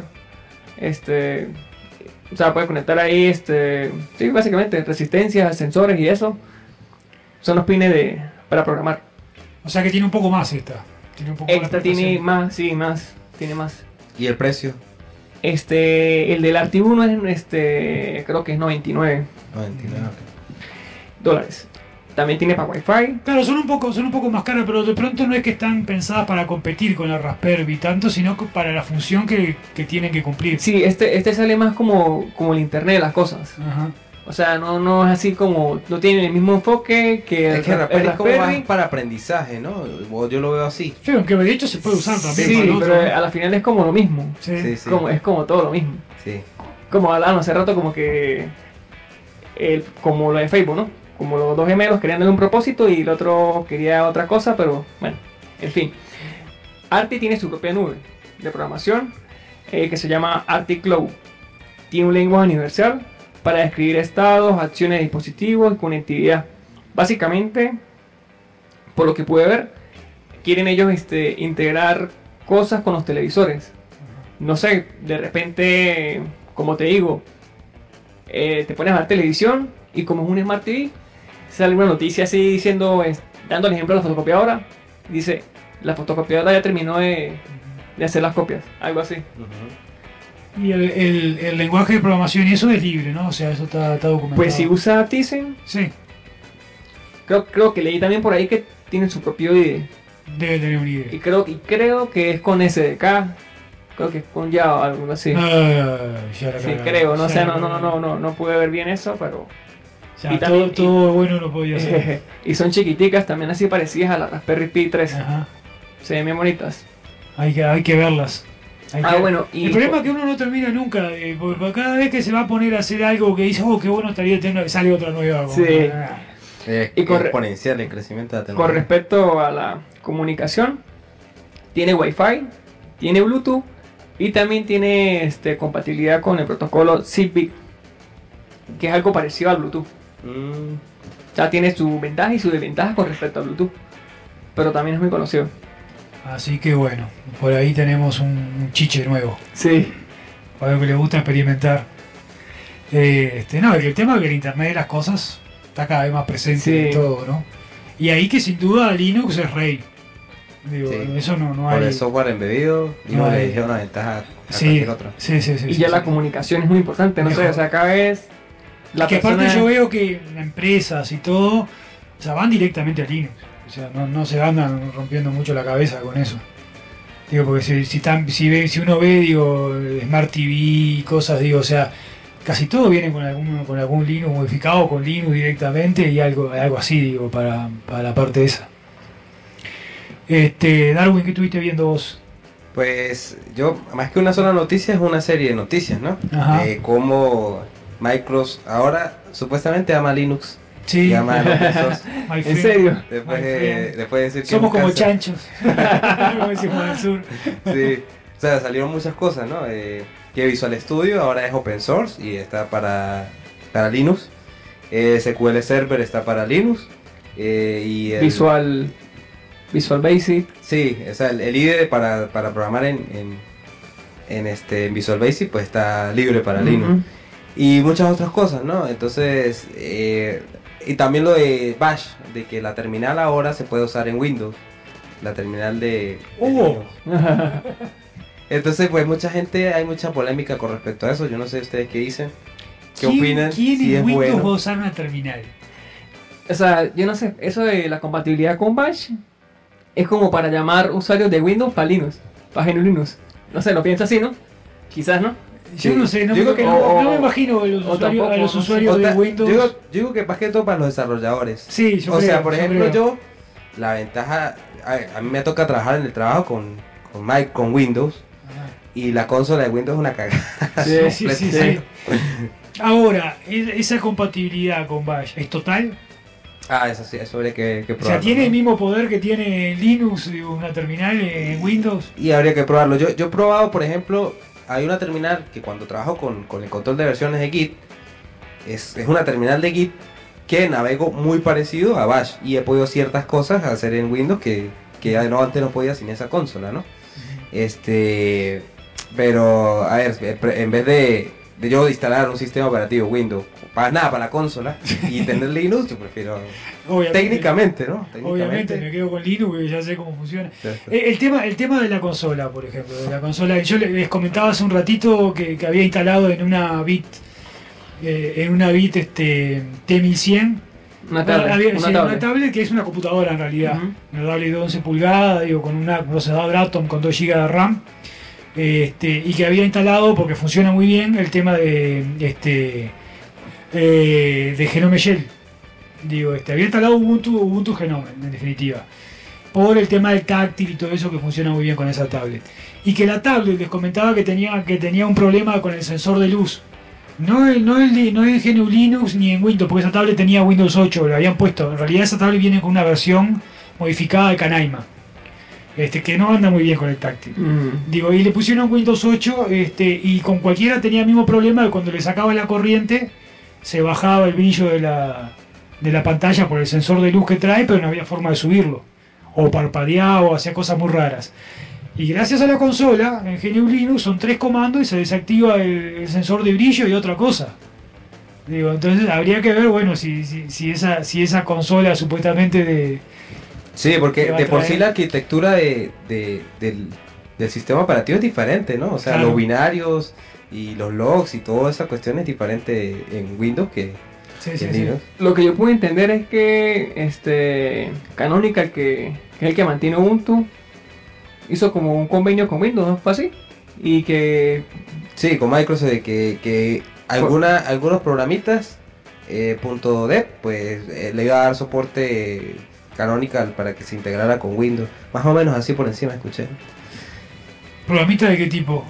o sea, puede conectar ahí, sí, básicamente resistencias, sensores y eso. Son los pines para programar. O sea que tiene un poco más esta. Tiene un poco Esta más tiene prestación. más, tiene más. ¿Y el precio? El del Arti 1 es, creo que es 99 99. dólares. También tiene para Wi-Fi. Claro, son un poco más caras, pero de pronto no es que están pensadas para competir con la Raspberry tanto, sino que para la función que tienen que cumplir. Sí, este sale más como el internet de las cosas. Ajá. O sea, no es así como, no tiene el mismo enfoque que Es que el Raspberry es como Raspberry. más para aprendizaje, ¿no? O yo lo veo así. Sí, aunque de hecho se puede usar también Sí, para el otro. pero a la final es como lo mismo. Sí. Sí, sí. Es como todo lo mismo. Sí. Como hablábamos hace rato, como que como lo de Facebook, ¿no? Como los dos gemelos querían darle un propósito y el otro quería otra cosa, pero bueno, en fin. Arti tiene su propia nube de programación que se llama Arti Cloud. Tiene un lenguaje universal para describir estados, acciones de dispositivos y conectividad. Básicamente, por lo que pude ver, quieren ellos integrar cosas con los televisores. No sé, de repente, como te digo, te pones a ver televisión y como es un Smart TV, sale una noticia así diciendo, dando el ejemplo de la fotocopiadora, dice, la fotocopiadora ya terminó de hacer las copias, algo así. Y el lenguaje de programación y eso es libre, ¿no? O sea, eso está documentado. Pues si usa Tizen, Sí, creo que leí también por ahí que tienen su propio IDE. debe tener un Y IDE. creo que es con SDK, creo que es con Java, algo así. Ya la Sí, cagaron, creo, no ya sé, la no cagaron. pude ver bien eso, pero... Ya, y también- todo bueno no podía ser. y son chiquiticas, también así parecidas a la Raspberry Pi 3. Ajá. Se ven bien bonitas. Hay que verlas. Bueno, y... El problema es que uno no termina nunca, porque cada vez que se va a poner a hacer algo que dice, oh, qué bueno estaría tener, sale otra nueva. como, Sí. ah. Y con re- exponencial el crecimiento de la Con tecnología. respecto a la comunicación, tiene Wi-Fi, tiene Bluetooth y también tiene compatibilidad con el protocolo Zigbee, que es algo parecido al Bluetooth. O sea, tiene sus ventajas y sus desventajas con respecto al Bluetooth, pero también es muy conocido. Así que bueno, por ahí tenemos un chiche nuevo. Sí. Para lo que le gusta experimentar. No, el tema es que el Internet de las cosas está cada vez más presente Sí. en todo, ¿no? Y ahí que sin duda Linux es rey. Digo, Sí. eso no Por hay. el software embebido, y No no hay. le dio una ventaja a Sí, cualquier otro. sí. Y ya la comunicación es muy importante, no sé, Mejor. o sea, cada vez la que aparte persona... yo veo que empresas y todo, o sea, van directamente a Linux. O sea, no se andan rompiendo mucho la cabeza con eso. Digo, porque si uno ve, digo, Smart TV y cosas, digo, o sea, casi todo viene con algún Linux modificado, con Linux directamente y algo así, digo, para la parte esa. Darwin, ¿qué estuviste viendo vos? Pues yo, más que una sola noticia, es una serie de noticias, ¿no? Ajá. De cómo Microsoft ahora supuestamente ama Linux Sí, y ama el open source. my ¿En friend. serio? Después My de friend. decir que Somos es un como cáncer. chanchos, como decimos en el sur. Sí, o sea, salieron muchas cosas, ¿no? Que Visual Studio ahora es open source y está para Linux. SQL Server está para Linux. Y Visual Basic. Sí, o sea, el IDE para programar en Visual Basic pues está libre para Linux. Ujú. Y muchas otras cosas, ¿no? Entonces, y también lo de Bash, de que la terminal ahora se puede usar en Windows. La terminal de Oh. Linux. Entonces, pues hay mucha polémica con respecto a eso. Yo no sé ustedes qué dicen. ¿Qué opinan? ¿Quién Si en es Windows bueno. va a usar una terminal? O sea, yo no sé, eso de la compatibilidad con Bash es como para llamar usuarios de Windows para Linux, para GNU Linux. No sé, lo pienso así, ¿no? Quizás, ¿no? Yo Sí. no sé, no, Digo me, que- no me imagino a los o usuarios, tampoco, a los no sé. usuarios de Otra- Windows. yo digo que más que todo para los desarrolladores. Sí, yo O creo, sea, por ejemplo, creo. yo, la ventaja, a mí me toca trabajar en el trabajo con Windows, Ajá. y la consola de Windows es una cagada. Sí. Ahora, esa compatibilidad con Bash, ¿es total? Ah, eso sí, eso habría que O sea, probarlo. ¿tiene ¿no? el mismo poder que tiene Linux, digo, una terminal en Windows? Y habría que probarlo. Yo he probado, por ejemplo, hay una terminal que cuando trabajo con el control de versiones de Git, es una terminal de Git que navego muy parecido a Bash, y he podido ciertas cosas hacer en Windows que ya no, antes no podía sin esa consola, ¿no? Pero, a ver, en vez de yo instalar un sistema operativo Windows, para nada, para la consola, y tener Linux, yo prefiero, Obviamente, técnicamente, ¿no? Obviamente me quedo con Linux porque ya sé cómo funciona. Exacto. El tema de la consola, por ejemplo, de la consola, yo les comentaba hace un ratito que había instalado en una Bit T1100 Una tablet. una tablet que es una computadora en realidad, Ujú. una tablet de 11 pulgadas, digo, con un procesador Atom con 2 GB de RAM, y que había instalado porque funciona muy bien el tema de Genome Shell. Digo, había instalado Ubuntu Genome, en definitiva, por el tema del táctil y todo eso que funciona muy bien con esa tablet. Y que la tablet les comentaba que tenía un problema con el sensor de luz. No en GNU Linux ni en Windows, porque esa tablet tenía Windows 8, lo habían puesto. En realidad esa tablet viene con una versión modificada de Canaima. que no anda muy bien con el táctil. Digo, y le pusieron Windows 8 y con cualquiera tenía el mismo problema de cuando le sacaba la corriente, se bajaba el brillo de la pantalla por el sensor de luz que trae, pero no había forma de subirlo. O parpadeaba o hacía cosas muy raras. Y gracias a la consola, en GNU Linux son 3 comandos y se desactiva el sensor de brillo y otra cosa. Digo, entonces habría que ver, bueno, si esa consola supuestamente Sí, porque que va a de por sí traer. la arquitectura del sistema operativo es diferente, ¿no? O sea, Claro. los binarios y los logs y toda esa cuestión es diferente en Windows que Sí, en sí, sí. Linux. Lo que yo puedo entender es que Canonical, que es el que mantiene Ubuntu, hizo como un convenio con Windows, ¿no? ¿Fue así? Y que Sí, con Microsoft de que algunos programitas .dev pues le iba a dar soporte Canonical para que se integrara con Windows. Más o menos así por encima escuché. ¿Programita de qué tipo?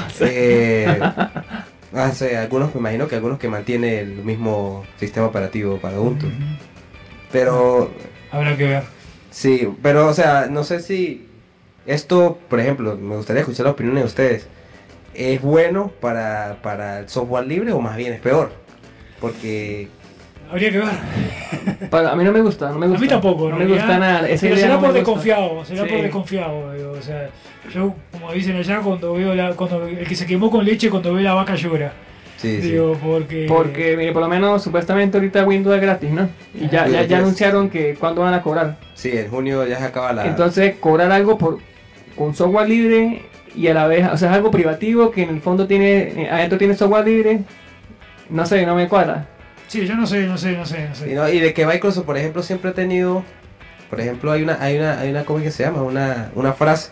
Sí, algunos, me imagino que algunos que mantienen el mismo sistema operativo para Ubuntu. Ujú. Pero Habrá que ver. sí, pero o sea, no sé si esto, por ejemplo, me gustaría escuchar la opinión de ustedes. ¿Es bueno para el software libre o más bien es peor? Porque Habría que ver. a mí no me gusta, no me A gusta. mí tampoco. No en me realidad. gusta nada. Esa Pero idea será no por me gusta. desconfiado, será Sí. por desconfiado. Digo, o sea, yo, como dicen allá, cuando veo cuando el que se quemó con leche cuando ve la vaca llora. sí, sí. Digo, porque Porque por lo menos supuestamente ahorita Windows es gratis, ¿no? Y ya, Sí, ya, ya ya es. anunciaron que cuándo van a cobrar. Sí, en junio ya se acaba la... Entonces cobrar algo con software libre y a la vez, o sea, es algo privativo que en el fondo adentro tiene software libre, no sé, no me cuadra. sí, yo no sé. Y, no, y de que Microsoft, por ejemplo, siempre ha tenido, por ejemplo, hay una ¿cómo es que se llama? Una frase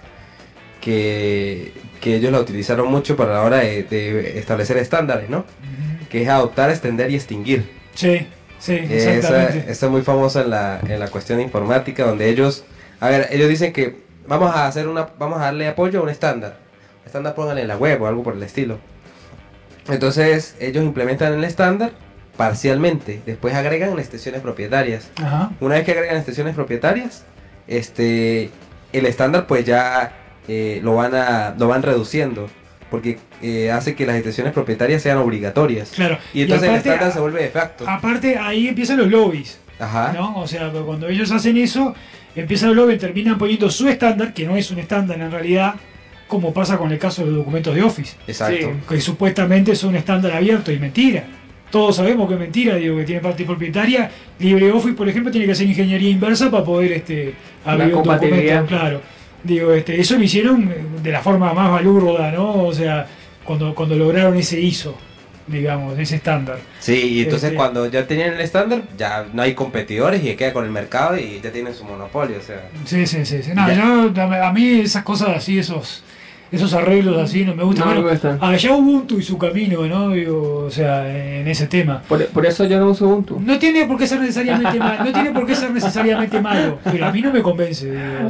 que ellos la utilizaron mucho para la hora de establecer estándares, ¿no? Ujú. Que es adoptar, extender y extinguir. Sí, Esa exactamente. es muy famosa en la cuestión de informática, donde ellos dicen que vamos a darle apoyo a un estándar. Estándar pónganle en la web o algo por el estilo. Entonces ellos implementan el estándar parcialmente, después agregan extensiones propietarias. Ajá. Una vez que agregan extensiones propietarias, el estándar pues ya lo van reduciendo, porque hace que las extensiones propietarias sean obligatorias. Claro. Y entonces aparte, el estándar se vuelve de facto. aparte, ahí empiezan los lobbies. Ajá. ¿No? O sea, cuando ellos hacen eso, empiezan los lobbies, terminan poniendo su estándar, que no es un estándar en realidad, como pasa con el caso de los documentos de Office, Exacto. Sí. que supuestamente son estándar abierto y mentira. Todos sabemos que es mentira, digo, que tiene parte propietaria. LibreOffice, por ejemplo, tiene que hacer ingeniería inversa para poder abrir un compatibilidad. documento. Claro. Digo, eso lo hicieron de la forma más balurda, ¿no? O sea, cuando lograron ese ISO, digamos, ese estándar. Sí, y entonces Este- cuando ya tenían el estándar, ya no hay competidores y queda con el mercado y ya tienen su monopolio, o sea. Sí. No, a mí esas cosas así, esos arreglos así, no me gustan. No me Bueno, gustan. allá Ubuntu y su camino, ¿no? Digo, o sea, en ese tema. Por eso yo no uso Ubuntu. No tiene por qué ser necesariamente malo, no tiene por qué ser necesariamente malo, pero a mí no me convence, digo,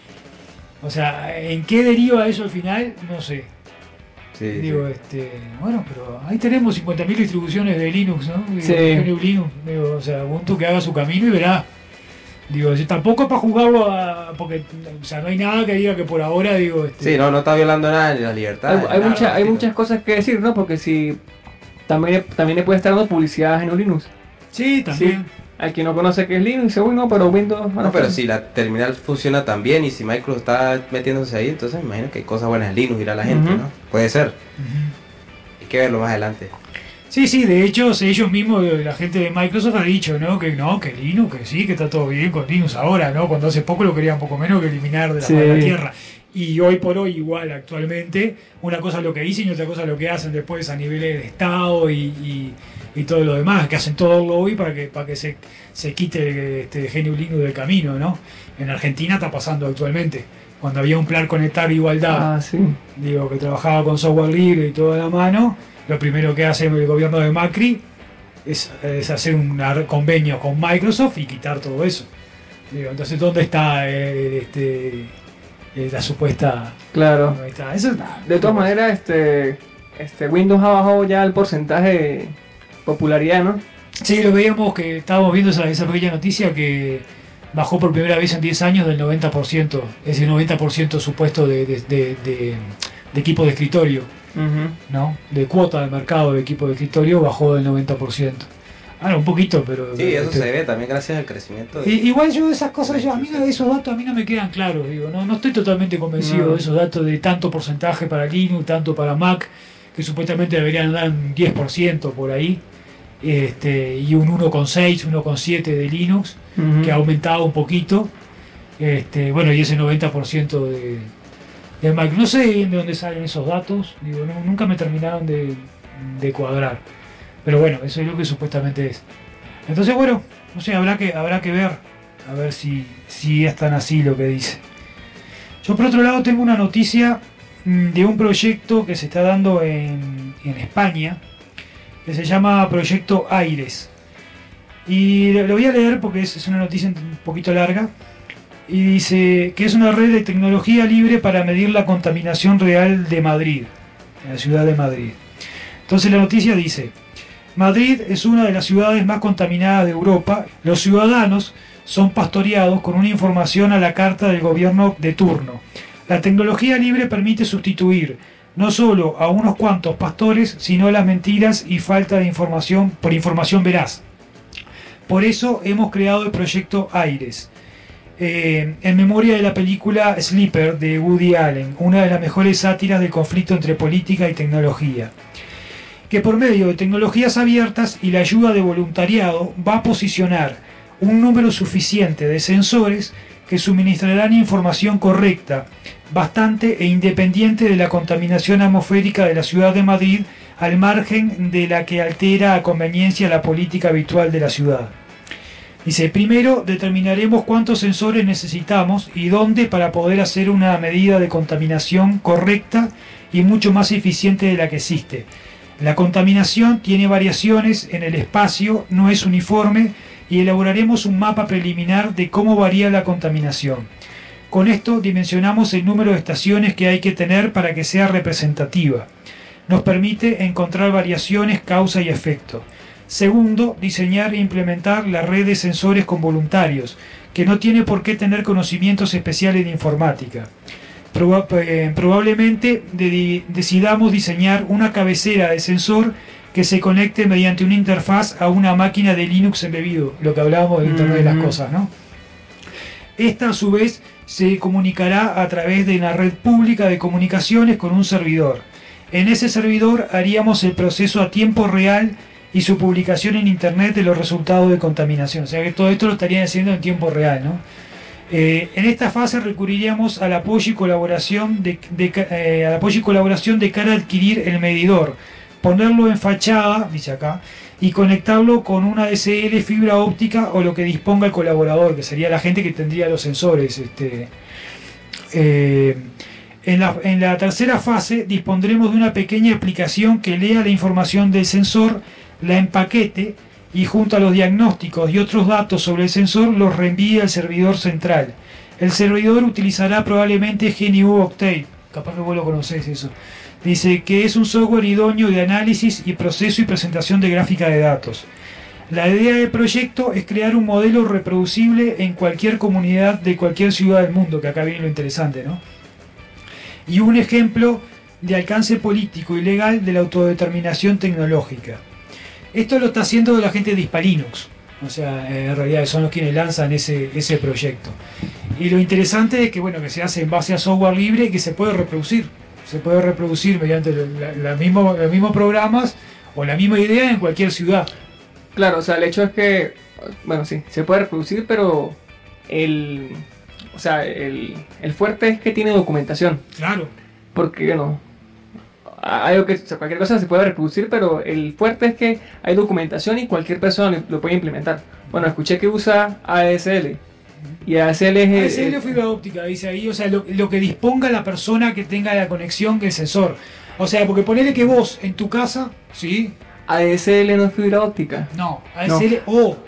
o sea, ¿en qué deriva eso al final? No sé. Sí, Digo, bueno, pero ahí tenemos 50.000 distribuciones de Linux, ¿no? Digo, Sí. GNU Linux, digo, o sea, Ubuntu que haga su camino y verá. Digo, tampoco es para jugarlo porque, o sea, no hay nada que diga que por ahora, digo, Sí, no está violando nada ni las libertades. Hay nada, hay sí, muchas cosas que decir, ¿no? Porque si también le puede estar dando publicidad a GNU Linux. Sí, también. Al que no conoce qué es Linux, dice, uy, no, pero Windows. No, pero si la terminal funciona tan bien y si Microsoft está metiéndose ahí, entonces me imagino que hay cosas buenas en Linux, dirá la gente, Ujú. ¿no? Puede ser. Ujú. Hay que verlo más adelante. Sí, de hecho, ellos mismos, la gente de Microsoft ha dicho, ¿no? Que Linux, que sí, que está todo bien con Linux ahora, ¿no? Cuando hace poco lo querían poco menos que eliminar de la Sí. faz de la Tierra. Y hoy por hoy, igual, actualmente, una cosa es lo que dicen y otra cosa es lo que hacen después a niveles de Estado y todo lo demás, que hacen todo el lobby para que se quite GNU Linux del camino, ¿no? En Argentina está pasando actualmente. Cuando había un plan Conectar Igualdad, Ah, sí. digo, que trabajaba con software libre y toda la mano, lo primero que hace el gobierno de Macri es hacer un convenio con Microsoft y quitar todo eso. Digo, entonces, ¿dónde está la supuesta... Claro. ¿Dónde está? Eso, De todas maneras, Windows ha bajado ya el porcentaje de popularidad, ¿no? Sí, lo veíamos que estábamos viendo esa pequeña noticia que bajó por primera vez en 10 años del 90%, ese 90% supuesto de equipo de escritorio, Ujú. ¿no? De cuota de mercado de equipo de escritorio bajó del 90%. Un poquito, pero... Sí, eso se ve también gracias al crecimiento. Igual yo de esas cosas, esos datos a mí no me quedan claros, digo, no estoy totalmente convencido No. de esos datos de tanto porcentaje para Linux, tanto para Mac, que supuestamente deberían dar un 10% por ahí, y un 1,6, 1,7 de Linux, Ujú. que ha aumentado un poquito, bueno, y ese 90% de Mac. No sé de dónde salen esos datos, digo, nunca me terminaron de cuadrar. Pero bueno, eso es lo que supuestamente es. Entonces, bueno, no sé, habrá que ver, a ver si es tan así lo que dice. Yo por otro lado tengo una noticia de un proyecto que se está dando en España, que se llama Proyecto Aires. Y lo voy a leer porque es una noticia un poquito larga. Y dice que es una red de tecnología libre para medir la contaminación real de Madrid, en la ciudad de Madrid. Entonces la noticia dice: Madrid es una de las ciudades más contaminadas de Europa. Los ciudadanos son pastoreados con una información a la carta del gobierno de turno. La tecnología libre permite sustituir no solo a unos cuantos pastores, sino a las mentiras y falta de información por información veraz. Por eso hemos creado el proyecto Aires, en memoria de la película Sleeper de Woody Allen, una de las mejores sátiras del conflicto entre política y tecnología, que por medio de tecnologías abiertas y la ayuda de voluntariado va a posicionar un número suficiente de sensores que suministrarán información correcta, bastante e independiente de la contaminación atmosférica de la ciudad de Madrid, al margen de la que altera a conveniencia la política habitual de la ciudad. Dice: primero determinaremos cuántos sensores necesitamos y dónde para poder hacer una medida de contaminación correcta y mucho más eficiente de la que existe. La contaminación tiene variaciones en el espacio, no es uniforme, y elaboraremos un mapa preliminar de cómo varía la contaminación. Con esto dimensionamos el número de estaciones que hay que tener para que sea representativa. Nos permite encontrar variaciones, causa y efecto. Segundo, diseñar e implementar la red de sensores con voluntarios, que no tiene por qué tener conocimientos especiales de informática. Probablemente decidamos diseñar una cabecera de sensor que se conecte mediante una interfaz a una máquina de Linux embebido, lo que hablábamos de Internet de las Cosas, ¿no? Esta a su vez se comunicará a través de una red pública de comunicaciones con un servidor. En ese servidor haríamos el proceso a tiempo real y su publicación en Internet de los resultados de contaminación. O sea que todo esto lo estarían haciendo en tiempo real, ¿no? En esta fase recurriríamos al apoyo y colaboración de cara a adquirir el medidor, ponerlo en fachada, dice acá, y conectarlo con una DSL, fibra óptica o lo que disponga el colaborador, que sería la gente que tendría los sensores. En la tercera fase dispondremos de una pequeña aplicación que lea la información del sensor, la empaquete y junto a los diagnósticos y otros datos sobre el sensor los reenvíe al servidor central. El servidor utilizará probablemente GNU Octave, capaz que vos lo conocés eso. Dice que es un software idóneo de análisis y proceso y presentación de gráfica de datos. La idea del proyecto es crear un modelo reproducible en cualquier comunidad de cualquier ciudad del mundo, que acá viene lo interesante, ¿no? Y un ejemplo de alcance político y legal de la autodeterminación tecnológica. Esto lo está haciendo la gente de Hispalinux, o sea, en realidad son los quienes lanzan ese proyecto. Y lo interesante es que, bueno, que se hace en base a software libre y que se puede reproducir. Se puede reproducir mediante los mismos programas o la misma idea en cualquier ciudad. Claro, o sea, el hecho es que, bueno, sí, se puede reproducir, pero el fuerte es que tiene documentación. Claro. Porque, bueno, algo que, o sea, cualquier cosa se puede reproducir, pero el fuerte es que hay documentación y cualquier persona lo puede implementar. Bueno, escuché que usa ADSL. Y ADSL es... ADSL o fibra óptica, dice ahí, o sea, lo que disponga la persona que tenga la conexión del sensor. O sea, porque ponele que vos en tu casa, ¿sí? ADSL no es fibra óptica. No, ADSL o.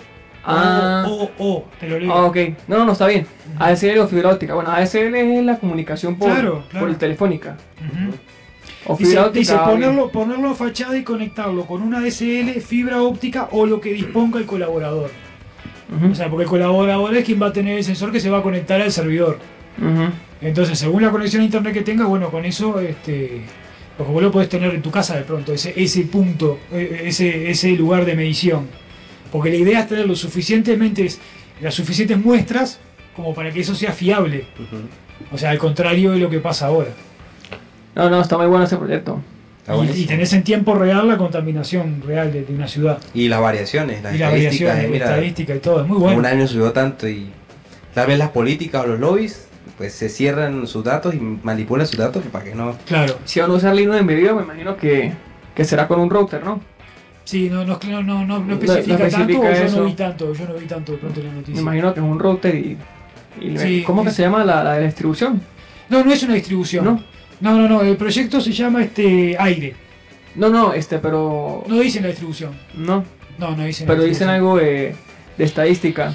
Te lo leo. Ah, ok. No, está bien. ADSL o fibra óptica. Bueno, ADSL es la comunicación por telefónica. O fibra óptica. Dice ponerlo a fachada y conectarlo con una ADSL, fibra óptica o lo que disponga el colaborador. Ujú. O sea, porque el colaborador es quien va a tener el sensor que se va a conectar al servidor. Ujú. Entonces, según la conexión a internet que tengas, bueno, con eso, porque vos lo podés tener en tu casa de pronto, ese punto, ese lugar de medición. Porque la idea es tener las suficientes muestras como para que eso sea fiable. Ujú. O sea, al contrario de lo que pasa ahora. No, está muy bueno ese proyecto. Está Y buenísimo. tenés en tiempo real la contaminación real de una ciudad. Y las variaciones, las Y la estadísticas. variación, la mira, estadística y todo. Es muy un bueno. año subió tanto y tal vez las políticas o los lobbies pues se cierran sus datos y manipulan sus datos para que no. Claro. Si van a usar Linux en mi video, me imagino que será con un router, ¿no? Sí, no especifica no tanto, especifica o eso. yo no vi tanto de pronto en la Me noticia. imagino que es un router y Sí, ¿cómo que es- se llama la distribución? No es una distribución. ¿No? No, el proyecto se llama Aire. No, pero No dicen la distribución. no, No dicen la pero dicen distribución. algo de estadística.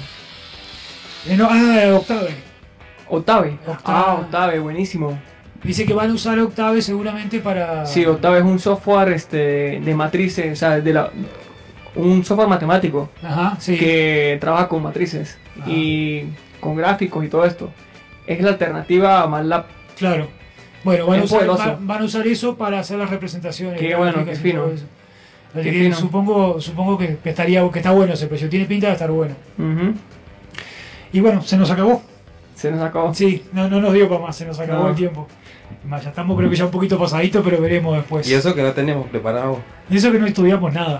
Octave. Octave. Octave. Ah, Octave, buenísimo. Dice que van a usar Octave seguramente para... Sí, Octave es un software de matrices, o sea, un software matemático Ajá, sí. que trabaja con matrices Ajá. y con gráficos y todo esto. Es la alternativa a MATLAB. Claro. Bueno, van a, Es usar, poderoso. van a usar eso para hacer las representaciones. Qué bueno, gráficas qué y todo fino. eso. Qué Así que fino. supongo que está bueno ese precio. Tiene pinta de estar bueno. Ujú. Y bueno, se nos acabó. Se nos acabó. Sí, no nos dio para más, se nos acabó No. el tiempo. Más, ya estamos creo que ya un poquito pasadito, pero veremos después. Y eso que no teníamos preparado. Y eso que no estudiamos nada.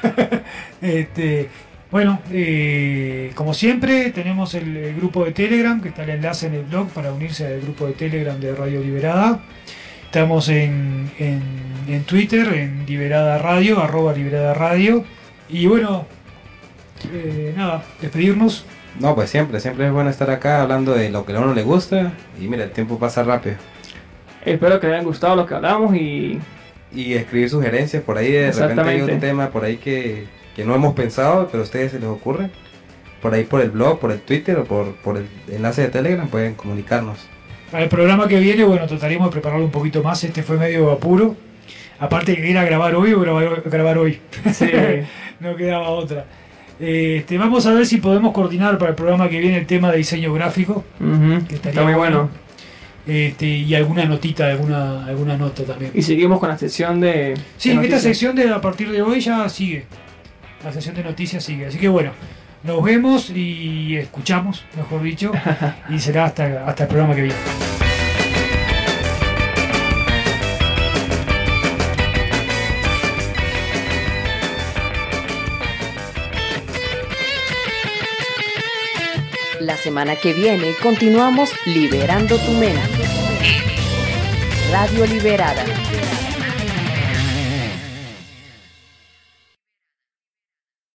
Bueno, como siempre, tenemos el grupo de Telegram, que está el enlace en el blog para unirse al grupo de Telegram de Radio Liberada. Estamos en Twitter, en Liberada Radio, @Liberada Radio. Y bueno, nada, despedirnos. No, pues siempre es bueno estar acá hablando de lo que a uno le gusta. Y mira, el tiempo pasa rápido. Espero que les hayan gustado lo que hablamos y Y escribir sugerencias por ahí, de repente hay Exactamente. un tema por ahí que no hemos pensado, pero a ustedes se les ocurre. Por ahí por el blog, por el Twitter o por el enlace de Telegram pueden comunicarnos. Para el programa que viene, bueno, trataremos de prepararlo un poquito más. Este fue medio apuro. Aparte de ir a grabar hoy o grabar hoy. sí, No quedaba otra. Vamos a ver si podemos coordinar para el programa que viene el tema de diseño gráfico. ujú, Que estaría está muy bueno. Y alguna notita, alguna nota también. Y seguimos con la sección de Sí, de esta noticias. sección a partir de hoy ya sigue. La sección de noticias sigue. Así que bueno, nos vemos y escuchamos, mejor dicho. Y será hasta el programa que viene. La semana que viene continuamos liberando tu mente. Radio Liberada.